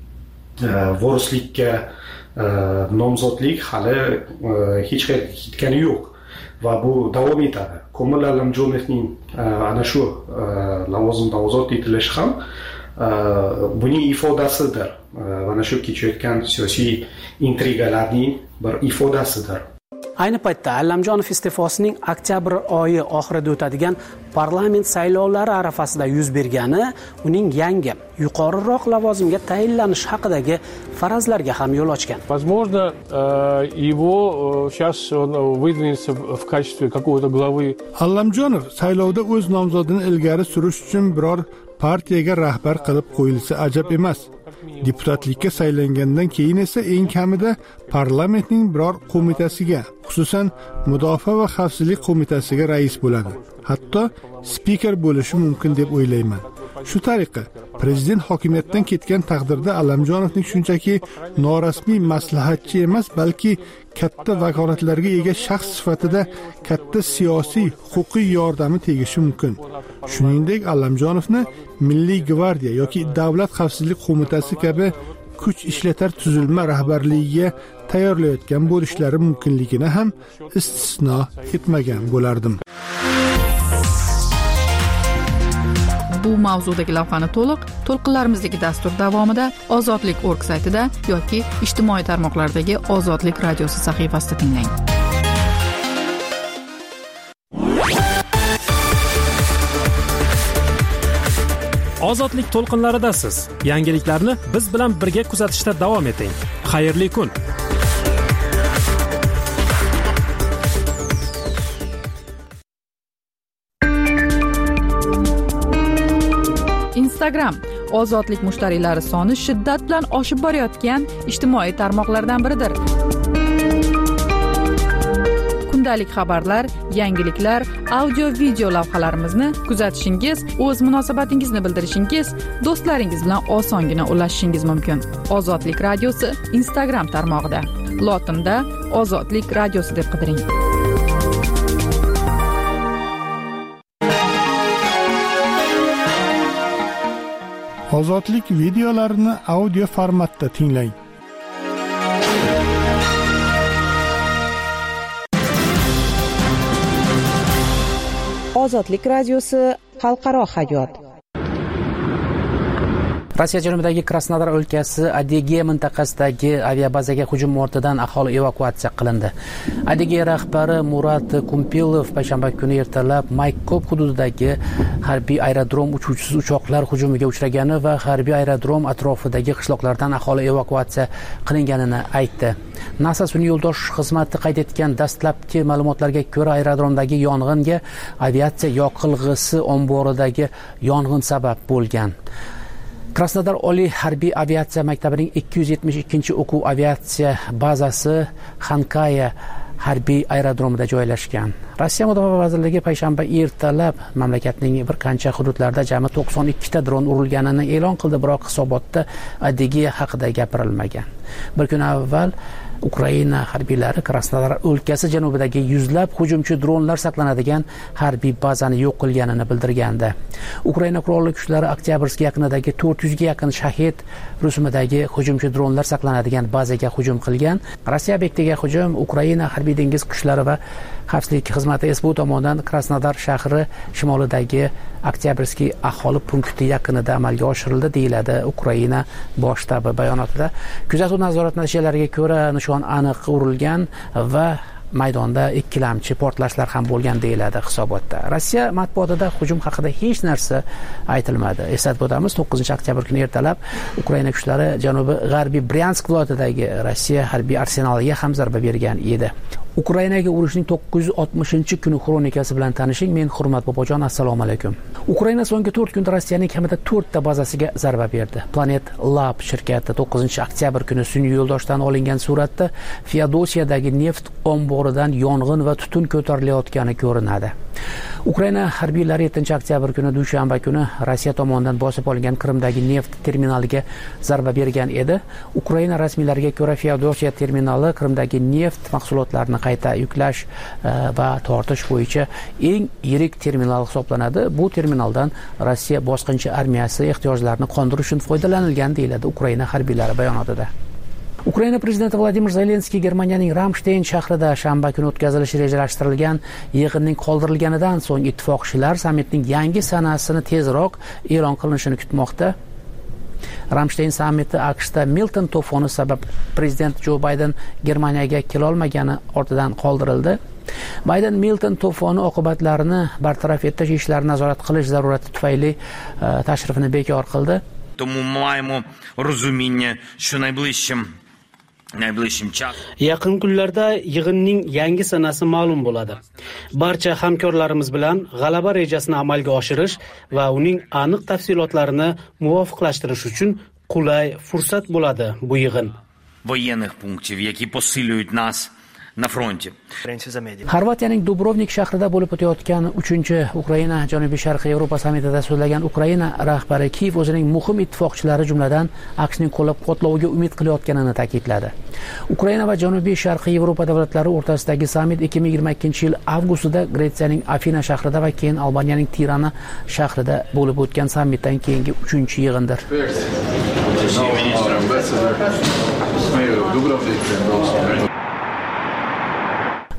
vorislikka nomzodlik hali hech qayerga ketgani yo'q va bu davom etadi. Komil Allamjonovning ana shu lavozimda ozod etilishi ham buning ifodasidir. Mana shu kechayotgan siyosiy intrigalarning bir ifodasidir. Ayni paytda Allamjonov iste'fosining oktyabr oyi oxirida o'tadigan parlament saylovlari arafasida yuz bergani uning yangi, yuqoriroq lavozimga tayinlanish haqidagi farazlarga ham yo'l ochgan. Возможно, его сейчас он выдвинется в качестве какого-то главы. Allamjonov saylovda o'z nomzodini ilgari surish uchun biror partiyaga rahbar qilib qo'yilsa ajab emas. Deputatlikka saylangandan keyin esa eng kamida parlamentning biror qo'mitasiga, xususan Mudofaa va xavfsizlik qo'mitasiga rais bo'ladi. Hatto spiker bo'lishi mumkin deb o'ylayman. Shu tariqa prezident hokimiyatdan ketgan taqdirda Allamjonovning shunchaki norasmiy maslahatchi emas, balki katta vakolatlarga ega shaxs sifatida katta siyosiy, huquqiy yordami tegishi mumkin. Shuningdek, Allamjonovni Milliy gvardiya yoki Davlat xavfsizlik qo'mitasi kabi kuch ishlatar tuzilma rahbarligiga tayyorlayotgan bo'lishlari mumkinligini ham istisno etmagan bo'lardim. bu mavzudagi lavhani to'liq to'lqinlarimizdagi dastur davomida Ozodlik nokta org saytida yoki ijtimoiy tarmoqlardagi Ozodlik radiosi sahifasida tinglang. Ozodlik to'lqinlaridasiz. Yangiliklarni biz bilan birga kuzatishda davom eting. Xayrli kun. Instagram ozodlik mushtariylari soni shiddat bilan oshib borayotgan ijtimoiy tarmoqlardan biridir. Kundalik xabarlar, yangiliklar, audio-video lavhalarimizni kuzatishingiz, o'z munosabatingizni bildirishingiz, do'stlaringiz bilan osongina ulashishingiz mumkin. Ozodlik radiosi Instagram tarmog'ida. Lotinda Ozodlik radiosi deb qidiring. Ozodlik videolarini audio formatda tinglang. Ozodlik radiosi xalqaro hayot. Rossiya janubidagi Krasnodar o'lkasi Adygea mintaqasidagi aviabazaga hujum ortidan aholi evakuatsiya qilindi. Adygea rahbari Murat Kumpilov payshanba kuni ertalab Maykop hududidagi harbiy aerodrom uchuvchisiz uchoqlar hujumiga uchragani va harbiy aerodrom atrofidagi qishloqlardan aholi evakuatsiya qilinganini aytdi. NASA sun'iy yo'ldosh xizmati qayd etgan dastlabki ma'lumotlarga ko'ra, aerodromdagi yong'inga aviatsiya yoqilg'isi omboridagi yong'in sabab bo'lgan. Krasnodar Oliy harbiy aviatsiya maktabining ikki yuz yetmish ikkinchi o'quv aviatsiya bazasi Xankaya harbiy aerodromida joylashgan. Rossiya Mudofaa vazirligi payshanba ertalab mamlakatning bir qancha hududlarida jami to'qson ikkita dron urilganini e'lon qildi, biroq hisobotda Adygea haqida gapirilmagan. Bir kun avval Ukraina harbiylari Krasnodar o'lkasi janubidagi yuzlab hujumchi dronlar saqlanadigan harbiy bazani yo'q qilganini bildirgandi. Ukraina qurolli kuchlari Oktyabrsk yaqinidagi to'rt yuzga yaqin shahid rusumidagi hujumchi dronlar saqlanadigan bazaga hujum qilgan. Rossiya bektiga hujum Ukraina harbiy dengiz kuchlari va xavfsizlik xizmati S B U tomonidan Krasnodar shahri shimolidagi Oktyabrskiy aholi punkti yaqinida amalga oshirildi, deyiladi Ukraina bosh shtabi bayonotida. Kuzatuv nazorati natijalariga ko'ra nishon aniq urilgan va maydonda ikkilamchi portlashlar ham bo'lgan, deyiladi hisobotda. Rossiya matbuotida hujum haqida hech narsa aytilmadi. Eslatib o'tamiz, to'qqizinchi oktyabr kuni ertalab Ukraina kuchlari janubiy g'arbiy Bryansk viloyatidagi Rossiya harbiy arsenaliga ham zarba bergan edi. Ukrainaga urushning to'qqiz yuz oltmishinchi kuni xronikasi bilan tanishing. Men Hurmat Bobojon, assalomu alaykum. Ukraina so'nggi to'rt kunda Rossiyaning kamida to'rtta bazasiga zarba berdi. Planet Lab shirkati to'qqizinchi oktyabr kuni sun'iy yo'ldoshdan olingan suratda Feodosiyadagi neft omboridan yong'in va tutun ko'tarilayotgani ko'rinadi. Ukraina harbiylari yettinchi oktyabr kuni dushanba kuni Rossiya tomonidan bosib olingan Qrimdagi neft terminaliga zarba bergan edi. Ukraina rasmiylariga ko'ra, Feodosiya terminali Qrimdagi neft mahsulotlarini qayta yuklash va tortish bo'yicha eng yirik terminal hisoblanadi. Bu terminaldan Rossiya bosqinchi armiyasi ehtiyojlarini qondirish uchun foydalanilgan, deyiladi Ukraina harbiylari bayonotida. Ukraina prezidenti Vladimir Zelenskiy Germaniyaning Ramstein shahrida shanba kuni o'tkazilishi rejalashtirilgan yig'inning qoldirilganidan so'ng ittifoqchilar sammitning yangi sanasini tezroq e'lon qilinishini kutmoqda. Ramstein sammiti AQShda Milton to'foni sabab prezident Jo Bayden Germaniyaga kela olmagani ortidan qoldirildi. Bayden Milton to'foni oqibatlarini bartaraf etish ishlarini nazorat qilish zarurati tufayli tashrifini bekor qildi. Тому маємо розуміння, що найближчим Yaqin kunlarda yig'inning yangi sanasi ma'lum bo'ladi. Barcha hamkorlarimiz bilan g'alaba rejasini amalga oshirish va uning aniq tafsilotlarini muvofiqlashtirish uchun qulay fursat bo'ladi bu yig'in. Воєнних пунктів, які посилюють нас на фронті. Xorvatiyaning Dubrovnik shahrida bo'lib o'tayotgan uchinchi Ukraina Janubiy Sharqiy Yevropa sammitida so'zlagan Ukraina rahbari Kiyev o'zining muhim ittifoqchilari jumladan AQShning qo'llab-quvvatloviga umid qilayotganini ta'kidladi. Ukraina va Janubiy Sharqiy Yevropa davlatlari o'rtasidagi sammit ikki ming yigirma ikkinchi yil avgustida Gretsiyaning Afina shahrida va keyin Albaniyaning Tirana shahrida bo'lib o'tgan sammitdan keyingi uchinchi yig'indir.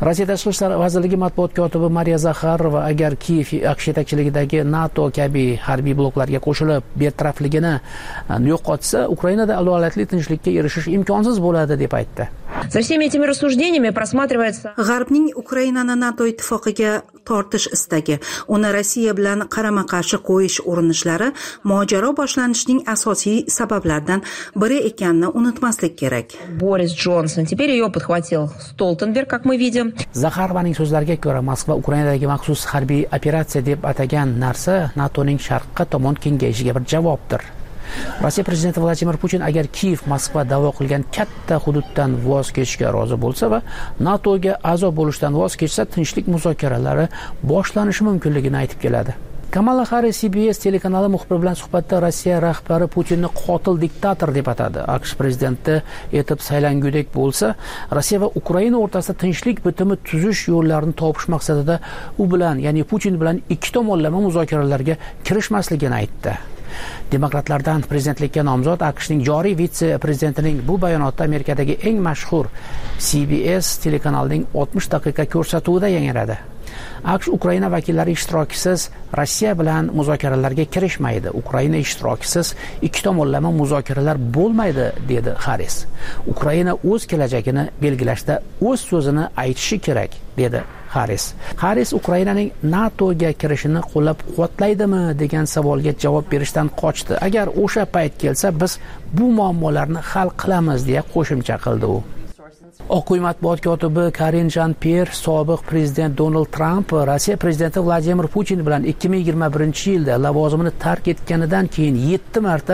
Rossiya Tashqi ishlar vazirligi matbuot kotibi Mariya Zakharova agar Kiyev AQSh yetakchiligidagi NATO kabi harbiy bloklarga qo'shilib betarafligini yo'qotsa, Ukrainada adolatli tinchlikka erishish imkonsiz bo'ladi deb aytdi. За всеми этими рассуждениями просматривается G'arbning Ukrainani NATO ittifoqiga tortish istagi, uni Rossiya bilan qarama-qarshi qo'yish urinishlari mojaro boshlanishining asosiy sabablaridan biri ekanini unutmaslik kerak. Борис Джонсон, теперь ее подхватил Столтенберг, как мы видим. Zakharovaning so'zlariga ko'ra, Moskva Ukrainadagi maxsus harbiy operatsiya deb atagan narsa NATOning sharqqa tomon kengayishiga bir javobdir. Rossiya prezidenti Vladimir Putin agar Kiyev Moskva da'vo qilgan katta hududdan voz kechishga rozi bo'lsa va NATOga a'zo bo'lishdan voz kechsa, tinchlik muzokaralari boshlanishi mumkinligini aytib keladi. Kamala Harris C B S telekanali muxbiri bilan suhbatda Rossiya rahbari Putinni qotil diktator deb atadi. AQSh prezidenti etib saylangudek bo'lsa, Rossiya va Ukraina o'rtasida tinchlik bitimi tuzish yo'llarini topish maqsadida u bilan, ya'ni Putin bilan ikki tomonlama muzokaralarga kirishmasligini aytdi. Demokratlardan prezidentlikka nomzod AQShning joriy vitse-prezidentining bu bayonoti Amerikadagi eng mashhur C B S telekanalining oltmish daqiqa ko'rsatuvida yangradi. AQSh Ukraina vakillari ishtirokisiz Rossiya bilan muzokaralarga kirishmaydi. Ukraina ishtirokisiz ikki tomonlama muzokaralar bo'lmaydi, dedi Harris. Ukraina o'z kelajagini belgilashda o'z so'zini aytishi kerak, dedi Harris. Harris Ukrainaning NATOga kirishini qo'llab-quvvatlaydimi degan savolga javob berishdan qochdi. Agar o'sha payt kelsa, biz bu muammolarni hal qilamiz, deya qo'shimcha qildi u. Oq uy matbuot kotibi Karin Jean-Pierre sobiq prezident Donald Trump Rossiya prezidenti Vladimir Putin bilan ikki ming yigirma birinchi yilda lavozimini tark etganidan keyin yetti marta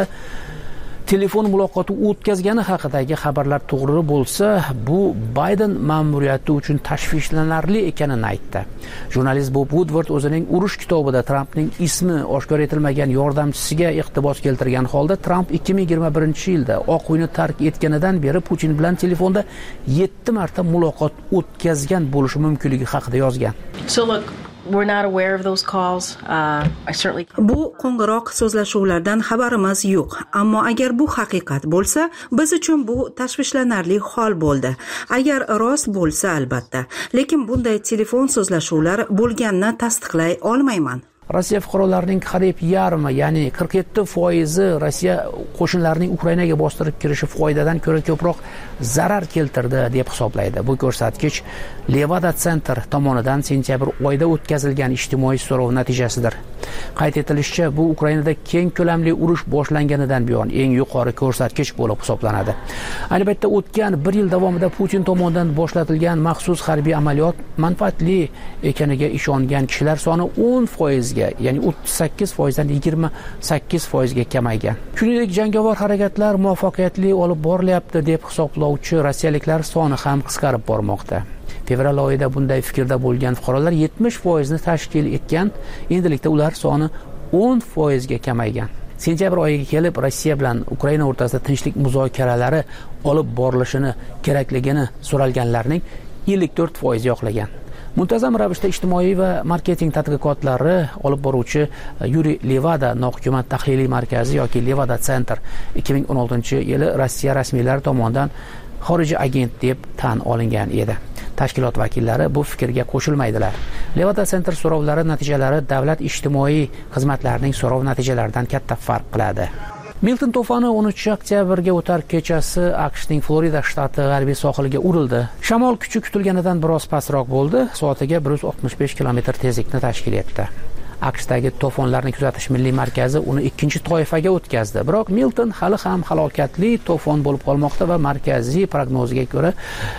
telefon muloqoti o'tkazgani haqidagi xabarlar to'g'ri bo'lsa, bu Bayden ma'muriyati uchun tashvishlanarli ekanini aytdi. Jurnalist Bob Woodward o'zining urush kitobida Trumpning ismi oshkor etilmagan yordamchisiga iqtibos keltirgan holda Trump ikki ming yigirma birinchi yilda Oq uyni tark etganidan beri Putin bilan telefonda yetti marta muloqot o'tkazgan bo'lishi mumkinligi haqida yozgan. So look, we're not aware of those calls. Uh, I certainly Bu qo'ng'iroq so'zlashuvlardan xabarimiz yo'q, ammo agar bu haqiqat bo'lsa, biz uchun bu tashvishlanarli hol bo'ldi. Agar rost bo'lsa, albatta, lekin bunday telefon so'zlashuvlar bo'lganini tasdiqlay olmayman. Rossiya fuqarolarining qariyb yarmi, ya'ni qirq yetti foizi Rossiya qo'shinlarining Ukrainaga bostirib kirishi foydadan ko'ra ko'proq zarar keltirdi deb hisoblaydi. Bu ko'rsatkich Levada Center tomonidan sentyabr oyida o'tkazilgan ijtimoiy so'rov natijasidir. Qayd etilishicha, bu Ukrainada keng ko'lamli urush boshlanganidan buyon eng yuqori ko'rsatkich bo'lib hisoblanadi. Ayni paytda o'tgan bir yil davomida Putin tomonidan boshlatilgan maxsus harbiy amaliyot manfaatli ekaniga ishongan kishilar soni o'n foiz, ya'ni o'ttiz sakkiz foizdan yigirma sakkiz foizga kamaygan. Shuningdek, jangovar harakatlar muvaffaqiyatli olib borilyapti deb hisoblovchi rossiyaliklar soni ham qisqarib bormoqda. Fevral oyida bunday fikrda bo'lgan fuqarolar yetmish foizni tashkil etgan, endilikda ular soni o'n foizga kamaygan. Sentyabr oyiga kelib Rossiya bilan Ukraina o'rtasida tinchlik muzokaralari olib borilishini kerakligini so'ralganlarning ellik to'rt foiz yoqlagan. Muntazam ravishda ijtimoiy va marketing tadqiqotlari olib boruvchi Yuri Levada nohukumat tahliliy markazi yoki Levada Center ikki ming o'n oltinchi yili Rossiya rasmiylari tomonidan xorijiy agent deb tan olingan edi. Tashkilot vakillari bu fikrga qo'shilmaydilar. Levada Center so'rovlari natijalari davlat ijtimoiy xizmatlarining so'rov natijalaridan katta farq qiladi. Milton to'foni o'ninchi oktyabrga o'tar kechasi AQShning Florida shtati g'arbiy sohiliga urildi. Shamol kuchi kutilganidan biroz pastroq bo'ldi, soatiga bir yuz oltmish besh kilometr tezlikni tashkil etdi. AQShdagi to'fonlarni kuzatish milliy markazi uni ikkinchi toifaga o'tkazdi. Biroq Milton hali ham halokatli to'fon bo'lib qolmoqda va markaziy prognoziga ko'ra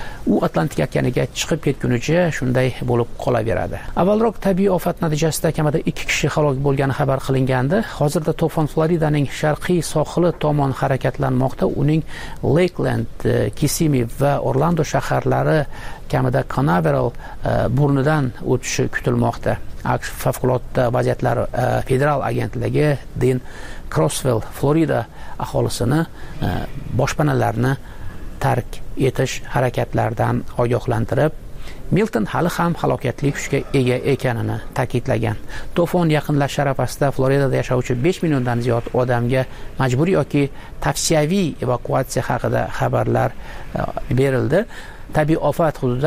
u Atlantik okeaniga chiqib ketgunicha shunday bo'lib qolaveradi. Avvalroq tabiiy ofat natijasida kamida ikki kishi halok bo'lgani xabar qilingandi. Hozirda to'fon Floridaning sharqiy sohili tomon harakatlanmoqda. Uning Lakeland, Kissimmee va Orlando shaharlari kamida Canaveral burnidan o'tishi kutilmoqda. AQSh favqulodda vaziyatlar federal agentligi Dean Crosswell Florida aholisini boshpanalarni tark etish harakatlaridan ogohlantirib, Milton hali ham halokatli kuchga ega ekanini ta'kidlagan. To'fon yaqinlashish arafasida Floridada yashovchi besh milliondan ziyod odamga majburiy yoki tavsiyaviy evakuatsiya haqida xabarlar berildi. Tabiiy ofat hududidan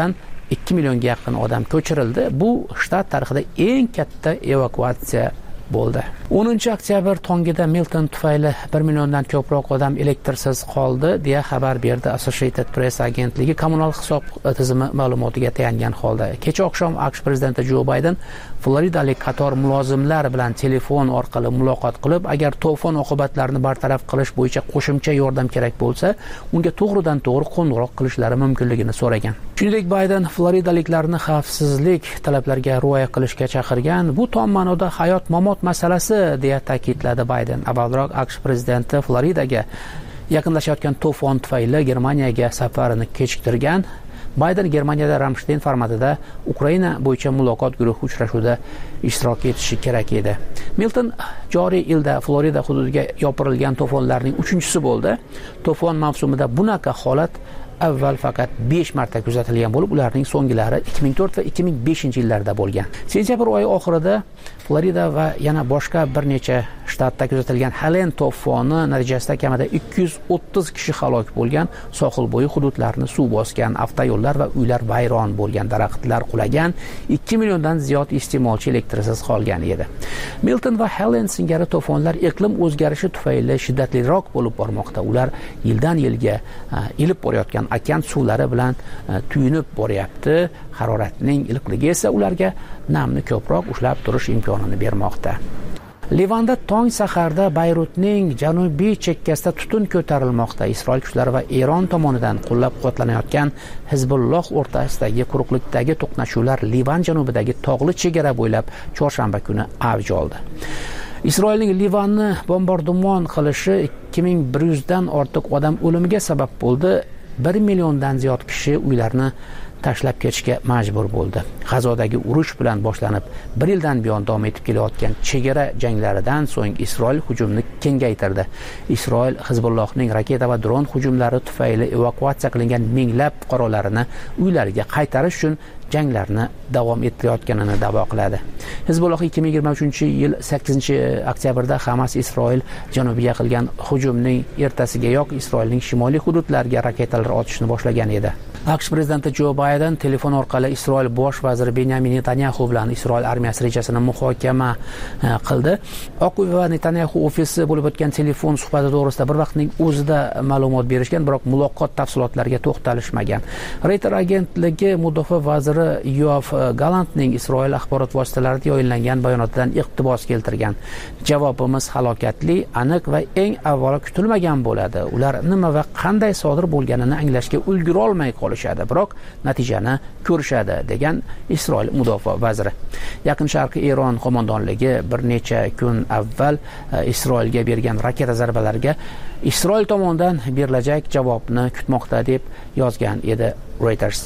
ikki millionga yaqin odam ko'chirildi. Bu shtat tarixida eng katta evakuatsiya bo'ldi. o'ninchi oktyabr tongida Milton tufayli bir milliondan ko'proq odam elektrsiz qoldi deya xabar berdi Associated Press agentligi kommunal hisob tizimi ma'lumotiga tayangan holda. Kecha oqshom AQSh prezidenti Jo Bayden Floridalik qator mulozimlar bilan telefon orqali muloqot qilib, agar to'fon oqibatlarini bartaraf qilish bo'yicha qo'shimcha yordam kerak bo'lsa, unga to'g'ridan to'g'ri qo'ng'iroq qilishlari mumkinligini so'ragan. Shuningdek, Bayden Floridaliklarni xavfsizlik talablariga rioya qilishga chaqirgan. Bu tom ma'noda hayot-mamot masalasi deya ta'kidladi Bayden. Avvalroq AQSh prezidenti Floridaga yaqinlashayotgan to'fon tufayli Germaniyaga safarini kechiktirgan. Bayden Germaniyada Ramstein formatida Ukraina bo'yicha muloqot guruhi uchrashuvida ishtirok etishi kerak edi. Milton joriy yilda Florida hududiga yopirilgan to'fonlarning uchinchisi bo'ldi. To'fon mavsumida bunaqa holat avval faqat besh marta kuzatilgan bo'lib, ularning so'ngilari ikki ming to'rt va ikki ming beshinchi yillarda bo'lgan. Sentyabr oyi oxirida Florida va yana boshqa bir necha shtatda kuzatilgan Helene to'foni natijasida kamida ikki yuz o'ttiz kishi halok bo'lgan, sohil bo'yi hududlarni suv bosgan, avtoyo'llar va uylar vayron bo'lgan, daraxtlar qulagan, ikki milliondan ziyod iste'molchi elektrsiz qolgan edi. Milton va Helene singari to'fonlar iqlim o'zgarishi tufayli shiddatliroq bo'lib bormoqda. Ular yildan yilga ilib borayotgan okean suvlari bilan tuyunib boryapti. Haroratning iliqligi esa ularga namni ko'proq ushlab turish imkonini bermoqda. Livanda tong saharda Bayrutning janubiy chekkasida tutun ko'tarilmoqda. Isroil kuchlari va Eron tomonidan qo'llab-quvvatlanayotgan Hizbulloh o'rtasidagi quruqlikdagi to'qnashuvlar Livan janubidagi tog'li chegara bo'ylab chorshanba kuni avj oldi. Isroilning Livanni bombardimon qilishi ikki ming bir yuz dan ortiq odam o'limiga sabab bo'ldi. bir milliondan ziyod kishi uylarini tashlab ketishga majbur bo'ldi. G'azodagi urush bilan boshlanib, bir yildan buyon davom etib kelayotgan chegara janglaridan so'ng Isroil hujumni kengaytirdi. Isroil Hizbullohning raketa va dron hujumlari tufayli evakuatsiya qilingan minglab fuqarolarini uylariga qaytarish uchun janglarni davom ettirayotganini da'vo qiladi. Hizbulloh ikki ming yigirma uchinchi yil sakkizinchi oktyabrda Hamas Isroil janubiga qilgan hujumning ertasigayoq Isroilning shimoliy hududlariga raketalar otishni boshlagan edi. AQSh prezidenti Jo Bayden telefon orqali Isroil bosh vaziri Benyamin Netanyahu bilan Isroil armiyasi rejasini muhokama qildi. Oq uy va Netanyahu ofisi bo'lib o'tgan telefon suhbati to'g'risida bir vaqtning o'zida ma'lumot berishgan, biroq muloqot tafsilotlariga to'xtalishmagan. Reuters agentligi mudofaa vaziri Yoav Galantning Isroil axborot vositalarida yoyinlangan bayonotidan iqtibos keltirgan. Javobimiz halokatli, aniq va eng avvalo kutilmagan bo'ladi. Ular nima va qanday sodir bo'lganini anglashga ulgura olmay qolishadi, biroq natijani ko'rishadi, degan Isroil mudofaa vaziri. Yaqin Sharqiy Eron qo'mondonligi bir necha kun avval Isroilga bergan raketa zarbalariga Isroil tomonidan berilajak javobni kutmoqda deb yozgan edi Reuters.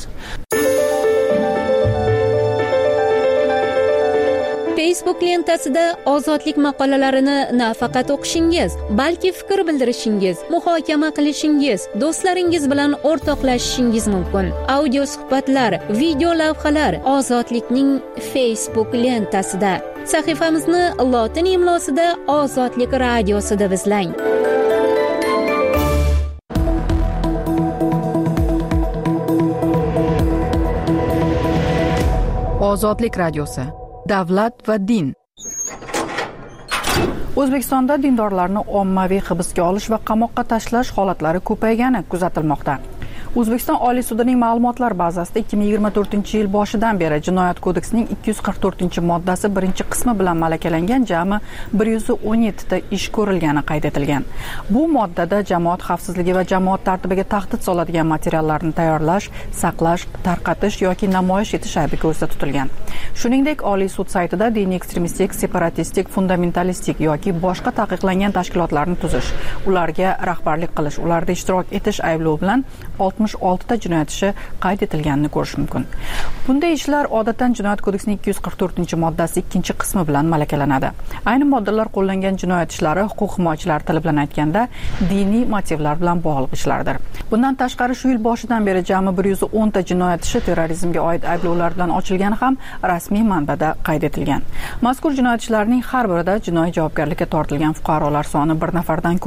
Facebook lentasida ozodlik maqolalarini nafaqat o'qishingiz, balki fikr bildirishingiz, muhokama qilishingiz, do'stlaringiz bilan o'rtoqlashishingiz mumkin. Audio suhbatlar, video lavhalar Ozodlikning Facebook lentasida. Sahifamizni lotin imlosida Ozodlik radiosi deb izlang. Ozodlik radiosi. Davlat va din. O'zbekistonda dindorlarni ommaviy hibsga olish va qamoqqa tashlash holatlari ko'paygani kuzatilmoqda. O'zbekiston Oliy sudining ma'lumotlar bazasida ikki ming yigirma to'rtinchi yil boshidan beri Jinoyat kodeksining ikki yuz qirq to'rtinchi moddasi birinchi qismi bilan malakalangan jami bir yuz o'n yetti ta ish ko'rilgani qayd etilgan. Bu moddada jamoat xavfsizligi va jamoat tartibiga tahdid soladigan materiallarni tayyorlash, saqlash, tarqatish yoki namoyish etish aybi ko'zda tutilgan. Shuningdek, Oliy sud saytida diniy ekstremistik, separatistik, fundamentalistik yoki boshqa taqiqlangan tashkilotlarni tuzish, ularga rahbarlik qilish, ularda ishtirok etish ayblovi bilan oltmish olti ta jinoyat ishi qayd etilganini ko'rish mumkin. Bunday ishlar odatdan Jinoyat kodeksining ikki yuz qirq to'rtinchi moddasi ikkinchi qismi bilan malakalanadi. Ayni moddalar qo'llangan jinoyat ishlari huquq himoyachilari tili bilan aytganda diniy motivlar bilan bog'liq ishlardir. Bundan tashqari shu yil boshidan beri jami bir yuz o'n ta jinoyat ishi terrorizmga oid ayblovlar bilan ochilgani ham rasmiy manbada qayd etilgan. Mazkur jinoyat ishlarining har birida jinoiy javobgarlikka tortilgan fuqarolar soni bir nafardan ko'p.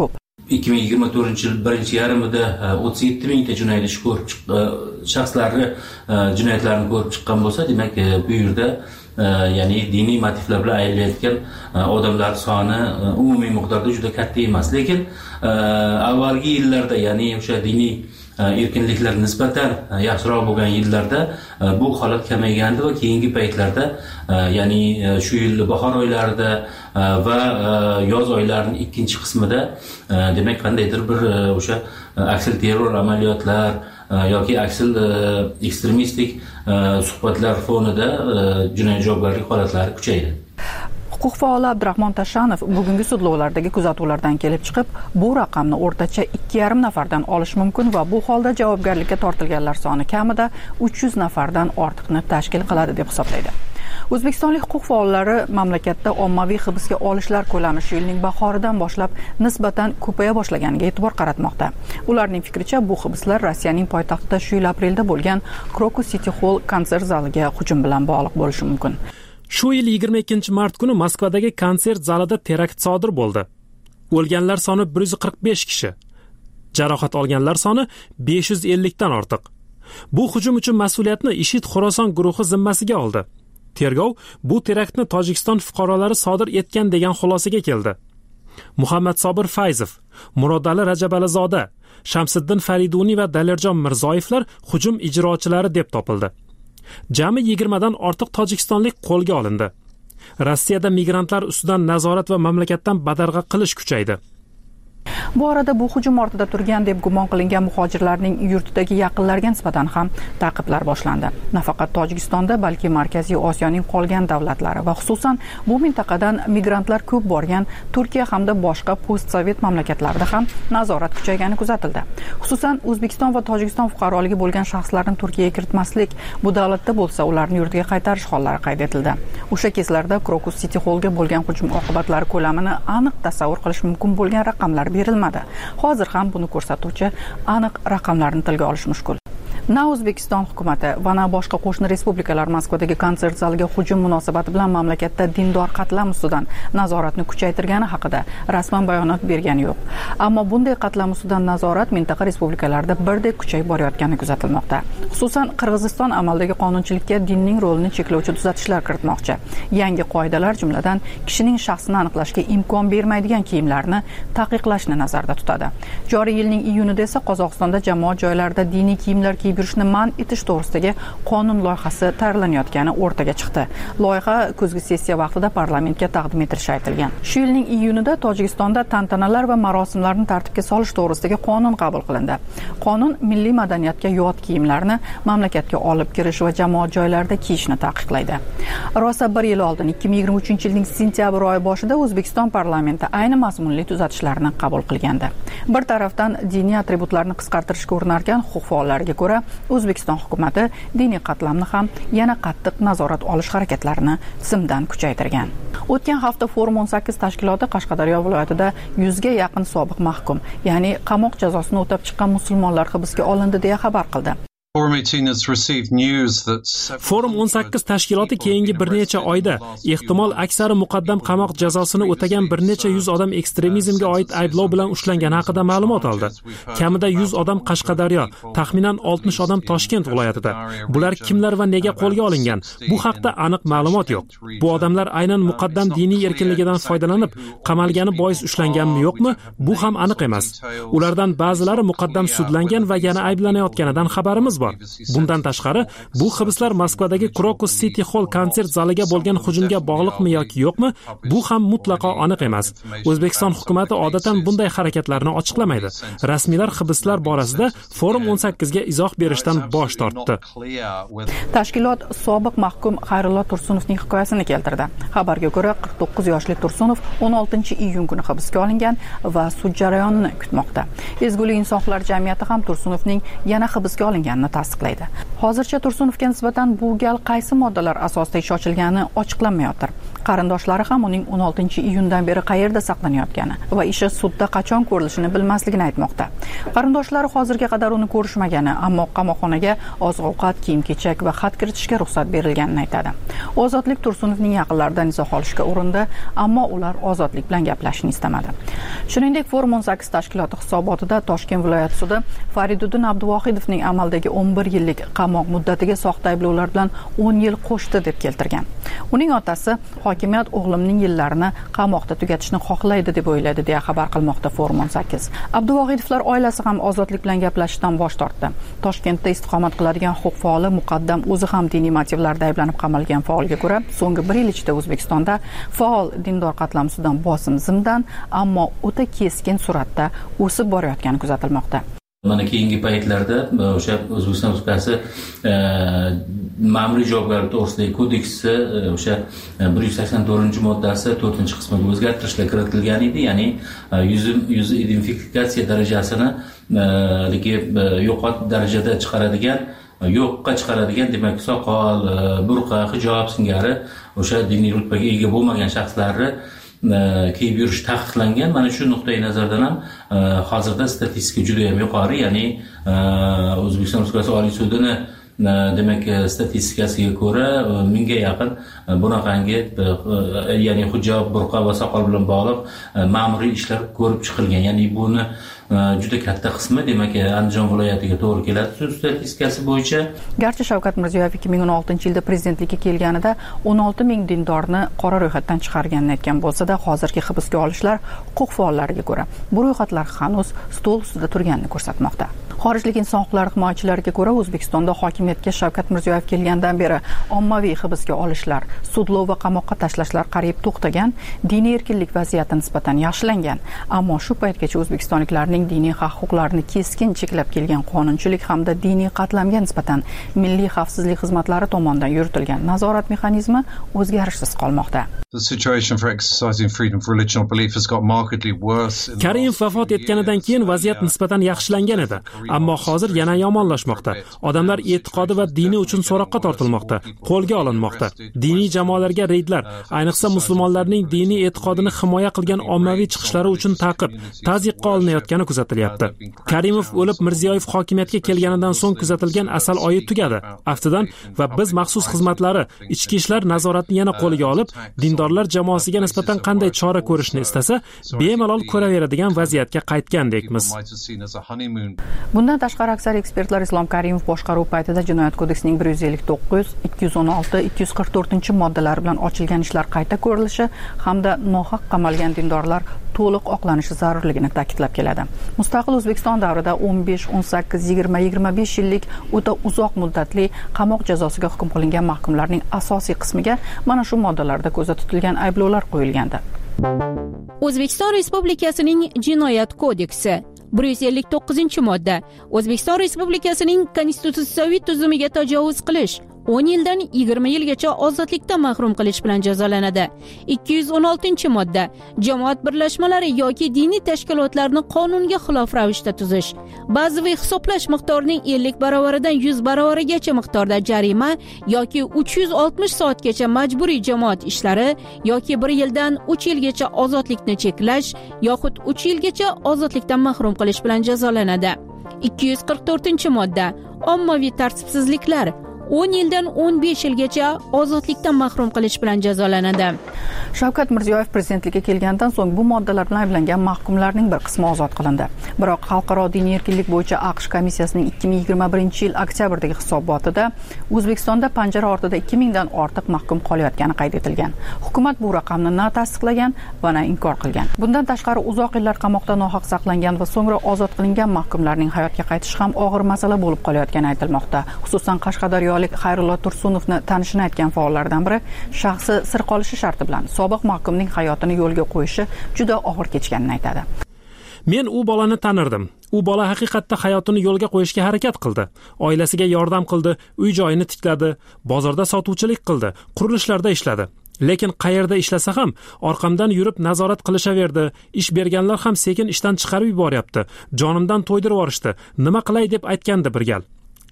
ikki ming yigirma to'rtinchi yil birinchi yarmida o'ttiz yetti mingta jinoyat ishi ko'rib shaxslarni jinoyatlarni ko'rib chiqqan bo'lsa, demak bu yerda ya'ni diniy motivlar bilan aylanayotgan odamlar soni umumiy miqdorda juda katta emas. Lekin avvalgi yillarda, ya'ni o'sha diniy erkinliklar nisbatan yaxshiroq bo'lgan yillarda bu holat kamaygandi va keyingi paytlarda, ya'ni shu yil bahor oylarida va yoz oylarining ikkinchi qismida demak qandaydir bir o'sha aksil terror amaliyotlar yoki aksil ekstremistik suhbatlar fonida jinoyat javobgarlik holatlari kuchaydi. Huquq faoli Abdurahmon Tashanov bugungi sudlovlardagi kuzatuvlardan kelib chiqib, bu raqamni o'rtacha ikki yarim nafardan olish mumkin va bu holda javobgarlikka tortilganlar soni kamida uch yuz nafardan ortiqni tashkil qiladi deb hisoblaydi. O'zbekistonlik huquq faollari mamlakatda ommaviy hibsga olishlar ko'lami shu yilning bahoridan boshlab nisbatan ko'paya boshlaganiga e'tibor qaratmoqda. Ularning fikricha, bu hibslar Rossiyaning poytaxtida shu yil aprelda bo'lgan Krokus City Hall konsert zaliga hujum bilan bog'liq bo'lishi mumkin. Shu yil yigirma ikkinchi mart kuni Moskvadagi konsert zalida terakt sodir bo'ldi. O'lganlar soni bir yuz qirq besh kishi, jarohat olganlar soni besh yuz ellik dan ortiq. Bu hujum uchun mas'uliyatni IShID Xorason guruhi zimmasiga oldi. Tergov bu teraktni Tojikiston fuqarolari sodir etgan degan xulosaga keldi. Muhammad Sobir Fayzov, Murodali Rajabalizoda, Shamsiddin Fariduniy va Dalirjon Mirzoyevlar hujum ijrochilari deb topildi. Jami yigirma dan ortiq tojikistonlik qo'lga olindi. Rossiyada migrantlar ustidan nazorat va mamlakatdan badarg'a qilish kuchaydi. Bu orada bu hujum ortida turgan deb gumon qilingan muhojirlarning yurtidagi yaqinlariga nisbatan ham ta'qiblar boshlandi. Nafaqat Tojikistonda, balki Markaziy Osiyoning qolgan davlatlari va xususan bu mintaqadan migrantlar ko'p borgan Turkiya hamda boshqa postsovet mamlakatlarida ham nazorat kuchaygani kuzatildi. Xususan O'zbekiston va Tojikiston fuqaroligi bo'lgan shaxslarni Turkiyaga kiritmaslik, bu davlatda bo'lsa ularni yurtiga qaytarish hollari qayd etildi. O'sha kezlarda Krokus City Hallga bo'lgan hujum oqibatlari ko'lamini aniq tasavvur qilish mumkin bo'lgan raqamlar berilmadi. Hozir ham buni ko'rsatuvchi aniq raqamlarni tilga olish mushkul. Na O'zbekiston hukumati va na boshqa qo'shni respublikalar Moskvadagi konsert zaliga hujum munosabati bilan mamlakatda dindor qatlam ustidan nazoratni kuchaytirgani haqida rasman bayonot bergani yo'q. Ammo bunday qatlam ustidan nazorat mintaqa respublikalarida birdek kuchayib borayotgani kuzatilmoqda. Xususan Qirg'iziston amaldagi qonunchilikka dinning rolini cheklovchi tuzatishlar kiritmoqchi. Yangi qoidalar, jumladan kishining shaxsini aniqlashga imkon bermaydigan kiyimlarni taqiqlashni nazarda tutadi. Joriy yilning iyunida esa Qozog'istonda jamoat joylarida diniy kiyimlar kiyib yurishni man etish to'g'risidagi qonun loyihasi tayyorlanayotgani o'rtaga chiqdi. Loyiha kuzgi sessiya vaqtida parlamentga taqdim etilishi aytilgan. Shu yilning iyunida Tojikistonda tantanalar va marosimlarni tartibga solish to'g'risidagi qonun qabul qilindi. Qonun milliy madaniyatga yot kiyimlarni mamlakatga olib kirish va jamoat joylarida kiyishni taqiqlaydi. Rosa bir yil oldin ikki ming yigirma uchinchi yilning sentyabr oyi boshida O'zbekiston parlamenti ayni mazmunli tuzatishlarni qabul qilgandi. Bir tarafdan diniy atributlarni qisqartirishga urinarkan, huquq faollariga ko'ra O'zbekiston hukumati diniy qatlamni ham yana qattiq nazorat olish harakatlarini tizimdan kuchaytirgan. O'tgan hafta Forum o'n sakkiz tashkiloti Qashqadaryo viloyatida yuzga yaqin sobiq mahkum, ya'ni qamoq jazosini o'tab chiqqan musulmonlar hibsga olindi deya xabar qildi. Forum o'n sakkiz tashkiloti keyingi bir necha oyda ehtimol aksari muqaddam qamoq jazosini o'tagan bir necha yuz odam ekstremizmga oid ayblov bilan ushlangani haqida ma'lumot oldi. Kamida yuz odam Qashqadaryo, taxminan oltmish odam Toshkent viloyatida. Bular kimlar va nega qo'lga olingan? Bu haqda aniq ma'lumot yo'q. Bu odamlar aynan muqaddam diniy erkinligidan foydalanib qamalgani bois ushlanganmi yo'qmi? Bu ham aniq emas. Ulardan ba'zilari muqaddam sudlangan va yana ayblanayotganidan xabarimiz bor. Bundan tashqari, bu hibslar Moskvadagi Krokus City Hall konsert zaliga bo'lgan hujumga bog'liqmi yoki yo'qmi? Bu ham mutlaqo aniq emas. O'zbekiston hukumatı odatan bunday harakatlarni ochiqlamaydi. Rasmiylar hibslar borasida Forum o'n sakkiz ga izoh berishdan bosh tortdi. Tashkilot sobiq mahkum Xayrullo Tursunovning hikoyasini keltirdi. Xabarga ko'ra, qirq to'qqiz yoshli Tursunov o'n oltinchi iyun kuni hibsga olingan va sud jarayonini kutmoqda. Ezgulik insonlar jamiyati ham Tursunovning yana hibsga olinganini borganini tasdiqlaydi. Hozircha Tursunovga nisbatan bu gal qaysi moddalar asosida ish ochilgani ochiqlanmayotir. Qarindoshlari ham uning o'n oltinchi iyundan beri qayerda saqlanayotgani va ishi sudda qachon ko'rilishini bilmasligini aytmoqda. Qarindoshlari hozirga qadar uni ko'rishmagani, ammo qamoqxonaga oziq-ovqat, kiyim-kechak va xat kiritishga ruxsat berilganini aytadi. Ozodlik Tursunovning yaqinlaridan izoh olishga urindi, ammo ular Ozodlik bilan gaplashishni istamadi. Shuningdek, Forum o'n sakkiz tashkiloti hisobotida Toshkent viloyat sudi Fariduddin Abduvohidovning amaldagi o'n bir yillik qamoq muddatiga soxta ayblovlar bilan o'n yil qo'shdi deb keltirgan. Uning otasi hokimiyat o'g'limning yillarini qamoqda tugatishni xohlaydi deb o'yladi deya xabar qilmoqda Forum o'n sakkiz. Abduvohidovlar oilasi ham Ozodlik bilan gaplashishdan bosh tortdi. Toshkentda istiqomat qiladigan huquq faoli Muqaddam o'zi ham diniy motivlarda ayblanib qamalgan faolga ko'ra, so'nggi bir yil ichida O'zbekistonda faol dindor qatlamsidan bosim zimdan, ammo o'ta keskin suratda o'sib borayotgani kuzatilmoqda. Mana keyingi paytlarda o'sha O'zbekiston Respublikasi ma'muriy javobgarlik to'g'risidagi kodeksi o'sha bir yuz sakson to'rtinchi moddasi to'rtinchi qismiga o'zgartirishlar kiritilgan edi, ya'ni yuz identifikatsiya darajasini yo'qot darajada chiqaradigan, yo'qqa chiqaradigan, demak soqol, burqa, hijob singari o'sha diniy rutbaga ega bo'lmagan shaxslarni kiyib yurish taqiqlangan. Mana shu nuqtai nazardan ham hozirda statistika juda ham yuqori, ya'ni O'zbekiston Respublikasi Oliy sudini demak statistikasiga ko'ra mingga yaqin bunaqangi ya'ni hijob, burqa va soqol bilan bog'liq ma'muriy ishlar ko'rib chiqilgan. Ya'ni buni juda katta qismi demak Andijon viloyatiga to'g'ri keladi sud statistikasi bo'yicha. Garchi Shavkat Mirziyoyev ikki ming o'n oltinchi yilda prezidentlikka kelganida o'n olti ming dindorni qora ro'yxatdan chiqarganini aytgan bo'lsa-da, hozirgi hibsga olishlar huquq faollariga ko'ra bu ro'yxatlar hanuz stol ustida turganini ko'rsatmoqda. Xorijlik inson huquqlari himoyachilariga ko'ra, O'zbekistonda hokimiyatga Shavkat Mirziyoyev kelgandan beri ommaviy hibsga olishlar, sudlov va qamoqqa tashlashlar qariyb to'xtagan, diniy erkinlik vaziyati nisbatan yaxshilangan. Ammo shu paytgacha o'zbekistonliklarning diniy haq-huquqlarini keskin cheklab kelgan qonunchilik hamda diniy qatlamga nisbatan milliy xavfsizlik xizmatlari tomonidan yuritilgan nazorat mexanizmi o'zgarishsiz qolmoqda. Karimov vafot etganidan keyin vaziyat nisbatan yaxshilangan edi, ammo hozir yana yomonlashmoqda. Odamlar e'tiqodi va dini uchun so'roqqa tortilmoqda, qo'lga olinmoqda. Diniy jamoalarga reydlar, ayniqsa musulmonlarning diniy e'tiqodini himoya qilgan ommaviy chiqishlari uchun ta'qib, tazyiqqa olinayotgani kuzatilyapti. Karimov o'lib, Mirziyoyev hokimiyatga kelganidan so'ng kuzatilgan asal oyi tugadi. Aftidan va biz maxsus xizmatlari ichki ishlar nazoratini yana qo'lga olib, dindorlar jamoasiga nisbatan qanday chora ko'rishni istasa, bemalol ko'raveradigan vaziyatga qaytgandekmiz. Bundan tashqari aksar ekspertlar Islom Karimov boshqaruv paytida Jinoyat kodeksining bir yuz ellik to'qqiz, ikki yuz o'n olti, ikki yuz qirq to'rtinchi moddalari bilan ochilgan ishlar qayta ko'rilishi hamda nohaq qamalgan dindorlar to'liq oqlanishi zarurligini ta'kidlab keladi. Mustaqil O'zbekiston davrida o'n besh, o'n sakkiz, yigirma, yigirma besh yillik o'ta uzoq muddatli qamoq jazosiga hukm qilingan mahkumlarning asosiy qismiga mana shu moddalarda ko'zda tutilgan ayblovlar qo'yilgandi. O'zbekiston Respublikasining Jinoyat kodeksi bir yuz ellik to'qqizinchi modda O'zbekiston Respublikasining konstitutsiyaviy tuzumiga tajovuz qilish o'n yildan yigirma yilgacha ozodlikdan mahrum qilish bilan jazolanadi. ikki yuz o'n oltinchi modda jamoat birlashmalari yoki diniy tashkilotlarni qonunga xilof ravishda tuzish, bazaviy hisoblash miqdorining ellik baravaridan yuz baravarigacha miqdorda jarima yoki uch yuz oltmish soatgacha majburiy jamoat ishlari yoki bir yildan uch yilgacha ozodlikni cheklash yoxud uch yilgacha ozodlikdan mahrum qilish bilan jazolanadi. ikki yuz qirq to'rtinchi modda ommaviy tartibsizliklar o'n yildan o'n besh yilgacha ozodlikdan mahrum qilish bilan jazolanadi. Shavkat Mirziyoyev prezidentlikka kelgandan so'ng bu moddalar bilan ayblangan mahkumlarning bir qismi ozod qilindi. Biroq Xalqaro diniy erkinlik bo'yicha AQSh komissiyasining ikki ming yigirma birinchi yil oktyabrdagi hisobotida O'zbekistonda panjara ortida ikki mingdan ortiq mahkum qolayotgani qayd etilgan. Hukumat bu raqamni na tasdiqlagan va na inkor qilgan. Bundan tashqari uzoq yillar qamoqda nohaq saqlangan va so'ngra ozod qilingan mahkumlarning hayotga qaytishi ham og'ir masala bo'lib qolayotgani aytilmoqda. Xususan Qashqadaryo Xayrullo Tursunovni tanishini aytgan faollardan biri shaxsi sir qolishi sharti bilan sobiq mahkumning hayotini yo'lga qo'yishi juda og'ir kechganini aytadi. Men u bolani tanirdim. U bola haqiqatda hayotini yo'lga qo'yishga harakat qildi. Oilasiga yordam qildi, uy-joyini tikladi, bozorda sotuvchilik qildi, qurilishlarda ishladi. Lekin qayerda ishlasa ham orqamdan yurib nazorat qilishaverdi. Ish berganlar ham sekin ishdan chiqarib yuboryapti. Jonimdan to'ydirib yorishdi. Nima qilay deb aytgandi bir gal.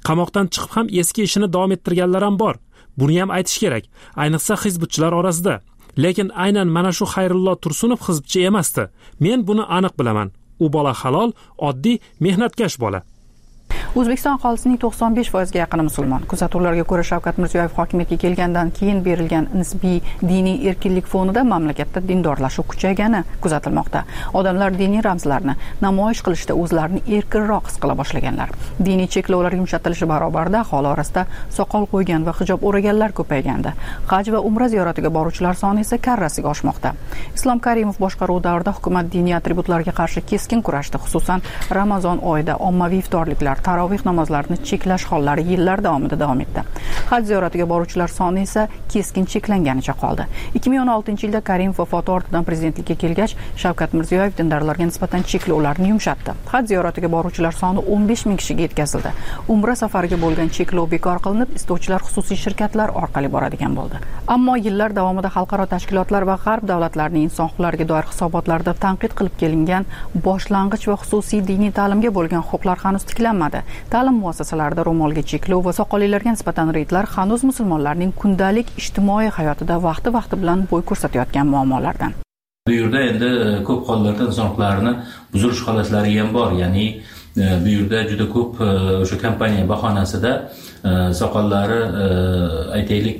qamoqdan chiqib ham eski ishini davom ettirganlar ham bor. Buni ham aytish kerak, ayniqsa hizbchilar orasida. Lekin aynan mana shu Xayrullo Tursunov hizbchi emasdi. Men buni aniq bilaman. U bola halol, oddiy, mehnatkash bola. O'zbekiston aholisining to'qson besh foizga yaqini musulmon. Kuzatuvlarga ko'ra Shavkat Mirziyoyev hokimiyatga kelgandan keyin berilgan nisbiy diniy erkinlik fonida mamlakatda dindorlashuv kuchaygani kuzatilmoqda. Odamlar diniy ramzlarni namoyish qilishda o'zlarini erkinroq his qila boshlaganlar. Diniy cheklovlar yumshatilishi barobarida aholi orasida soqol qo'ygan va hijob o'raganlar ko'paygandi. Haj va umra ziyoratiga boruvchilar soni esa karrasiga oshmoqda. Islom Karimov boshqaruv davrida hukumat diniy atributlarga qarshi keskin kurashdi, xususan Ramazon oyida ommaviy iftorliklar, tarovih namozlarini cheklash hollari yillar davomida davom etdi. Haj ziyoratiga boruvchilar soni esa keskin cheklanganicha qoldi. ikki ming o'n oltinchi yilda Karimov vafoti ortidan prezidentlikka kelgach, Shavkat Mirziyoyev dindorlarga nisbatan cheklovlarni yumshatdi. Haj ziyoratiga boruvchilar soni o'n besh ming kishiga yetkazildi. Umra safariga bo'lgan cheklov bekor qilinib, istovchilar xususiy shirkatlar orqali boradigan bo'ldi. Ammo yillar davomida xalqaro tashkilotlar va g'arb davlatlarining inson huquqlariga doir hisobotlarida tanqid qilib kelingan boshlang'ich va xususiy diniy ta'limga bo'lgan huquqlar hanuz tiklanmadi. Ta'lim muassasalarida ro'molga cheklov va soqollilarga nisbatan reydlar hanuz musulmonlarning kundalik ijtimoiy hayotida vaqti-vaqti bilan bo'y ko'rsatayotgan muammolardan. Bu yerda endi ko'p hollarda inson huquqlarini buzilish holatlari ham bor. Ya'ni bu yerda juda ko'p o'sha kompaniya bahonasida soqollari aytaylik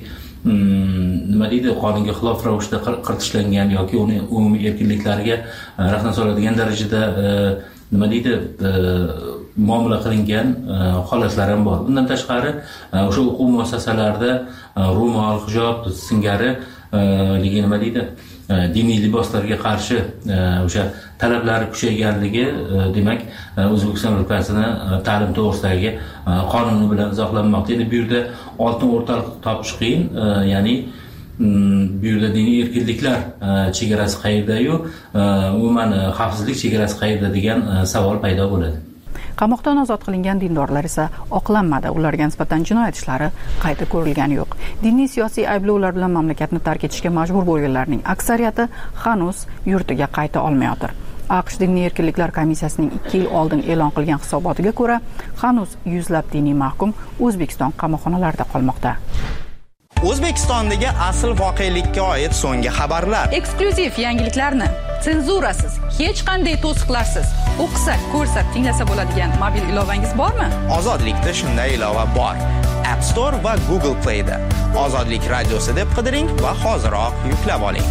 nima deydi, qonunga xilof ravishda qirtishlangan yoki uni umumiy erkinliklariga rahna soladigan darajada nima deydi muomala qilingan holatlar ham bor. Bundan tashqari o'sha o'quv muassasalarida ro'mol, hijob singari nima deydi diniy liboslarga qarshi o'sha talablari kuchayganligi demak O'zbekiston Respublikasini ta'lim to'g'risidagi qonuni bilan izohlanmoqda. Endi bu yerda oltin o'rtaliq topish qiyin, ya'ni bu yerda diniy erkinliklar chegarasi qayerda-yu, umuman xavfsizlik chegarasi qayerda degan savol paydo bo'ladi. Qamoqdan ozod qilingan dindorlar esa oqlanmadi. Ularga nisbatan jinoyat ishlari qayta ko'rilgani yo'q. Diniy siyosiy ayblovlar bilan mamlakatni tark etishga majbur bo'lganlarning aksariyati hanuz yurtiga qayta olmayotir. AQSh Diniy erkinliklar komissiyasining ikki yil oldin e'lon qilgan hisobotiga ko'ra, hanuz yuzlab diniy mahkum O'zbekiston qamoqxonalarida qolmoqda. O'zbekistondagi asl voqelikka oid so'nggi xabarlar. Eksklyuziv yangiliklarni senzurasiz, hech qanday to'siqlarsiz o'qisa, ko'rsa, tinglasa bo'ladigan mobil ilovangiz bormi? Ozodlikda shunday ilova bor. App Store va Google Play'da. Ozodlik radiosi deb qidiring va hoziroq yuklab oling.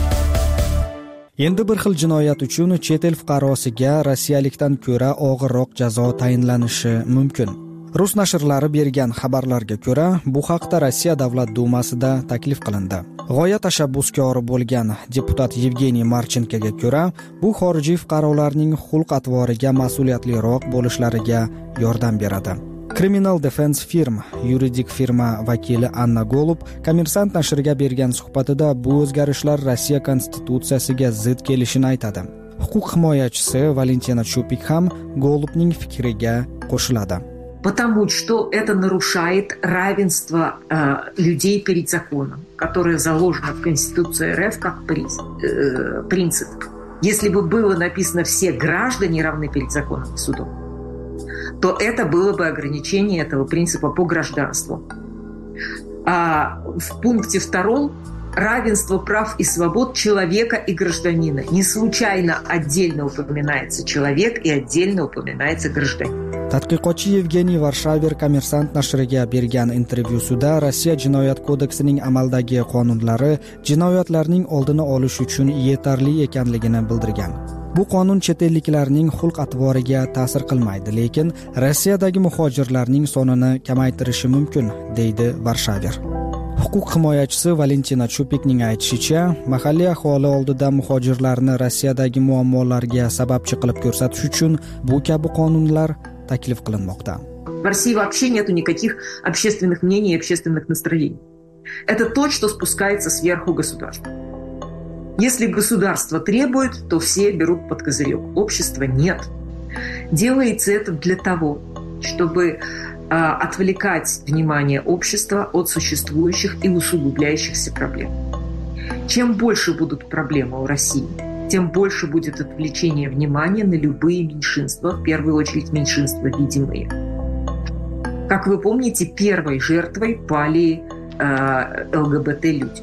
Endi bir xil jinoyat uchun chet el fuqarosiga rossiyalikdan ko'ra og'irroq jazo tayinlanishi mumkin. Rus nashrlari bergan xabarlarga ko'ra, bu haqda Rossiya Davlat dumasida taklif qilindi. G'oya tashabbuskori bo'lgan deputat Yevgeniy Marchenkoga ko'ra, bu xorijiy fuqarolarning xulq-atvoriga mas'uliyatliroq bo'lishlariga yordam beradi. Criminal Defense Firm yuridik firma vakili Anna Golub Kommersant nashriga bergan suhbatida bu o'zgarishlar Rossiya konstitutsiyasiga zid kelishini aytadi. Huquq himoyachisi Valentina Chupik ham Golubning fikriga qo'shiladi. Потому что это нарушает равенство э, людей перед законом, которое заложено в Конституции РФ как приз, э, принцип. Если бы было написано «все граждане равны перед законом и судом», то это было бы ограничение этого принципа по гражданству. А в пункте втором равенство прав и свобод человека и гражданина. Не случайно отдельно упоминается человек и отдельно упоминается гражданин. Tadqiqotchi Yevgeniy Varshaver Kommersant nashriga bergan intervyusida Rossiya jinoyat kodeksining amaldagi qonunlari jinoyatlarning oldini olish uchun yetarli ekanligini bildirgan. Bu qonun chet elliklarning xulq-atvoriga ta'sir qilmaydi, lekin Rossiyadagi muhojirlarning sonini kamaytirishi mumkin, deydi Varshaver. Huquq himoyachisi Valentina Chupikning aytishicha, mahalliy aholi oldida muhojirlarni Rossiyadagi muammolarga sababchi qilib ko'rsatish uchun bu kabi qonunlar taklif qilinmoqda. В России вообще нету никаких общественных мнений и общественных настроений. Это то, что спускается сверху государства. Если государство требует, то все берут под козырек. Общества нет. Делается это для того, чтобы э, отвлекать внимание общества от существующих и усугубляющихся проблем. Чем больше будут проблемы у России, тем больше будет отвлечение внимания на любые меньшинства, в первую очередь меньшинства видимые. Как вы помните, первой жертвой пали э, ЛГБТ-люди.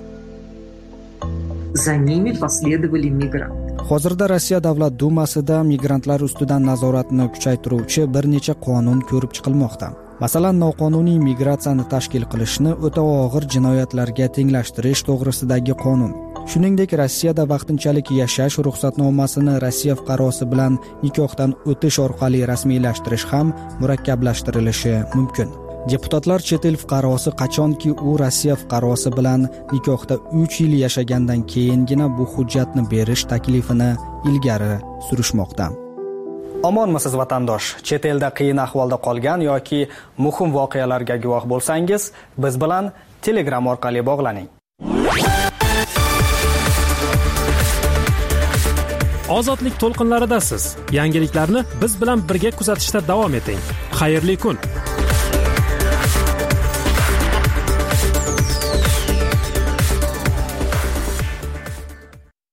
За ними последовали мигранты. Hozirda Rossiya Davlat Dumasida migrantlar ustidan nazoratni kuchaytiruvchi bir necha qonun ko'rib chiqilmoqda. Masalan, noqonuniy migratsiyani tashkil qilishni o'ta og'ir jinoyatlarga tenglashtirish to'g'risidagi qonun. Shuningdek, Rossiyada vaqtinchalik yashash ruxsatnomasini Rossiya fuqarosi bilan nikohdan o'tish orqali rasmiylashtirish ham murakkablashtirishi mumkin. Deputatlar chet el fuqarosi qachonki u Rossiya fuqarosi bilan nikohda uch yil yashagandan keyingina bu hujjatni berish taklifini ilgari surishmoqda. Omonmisiz vatandosh? Chet elda qiyin ahvolda qolgan yoki muhim voqealarga guvoh bo'lsangiz, biz bilan Telegram orqali bog'laning. Ozodlik to'lqinlaridasiz. Yangiliklarni biz bilan birga kuzatishda davom eting. Xayrli kun.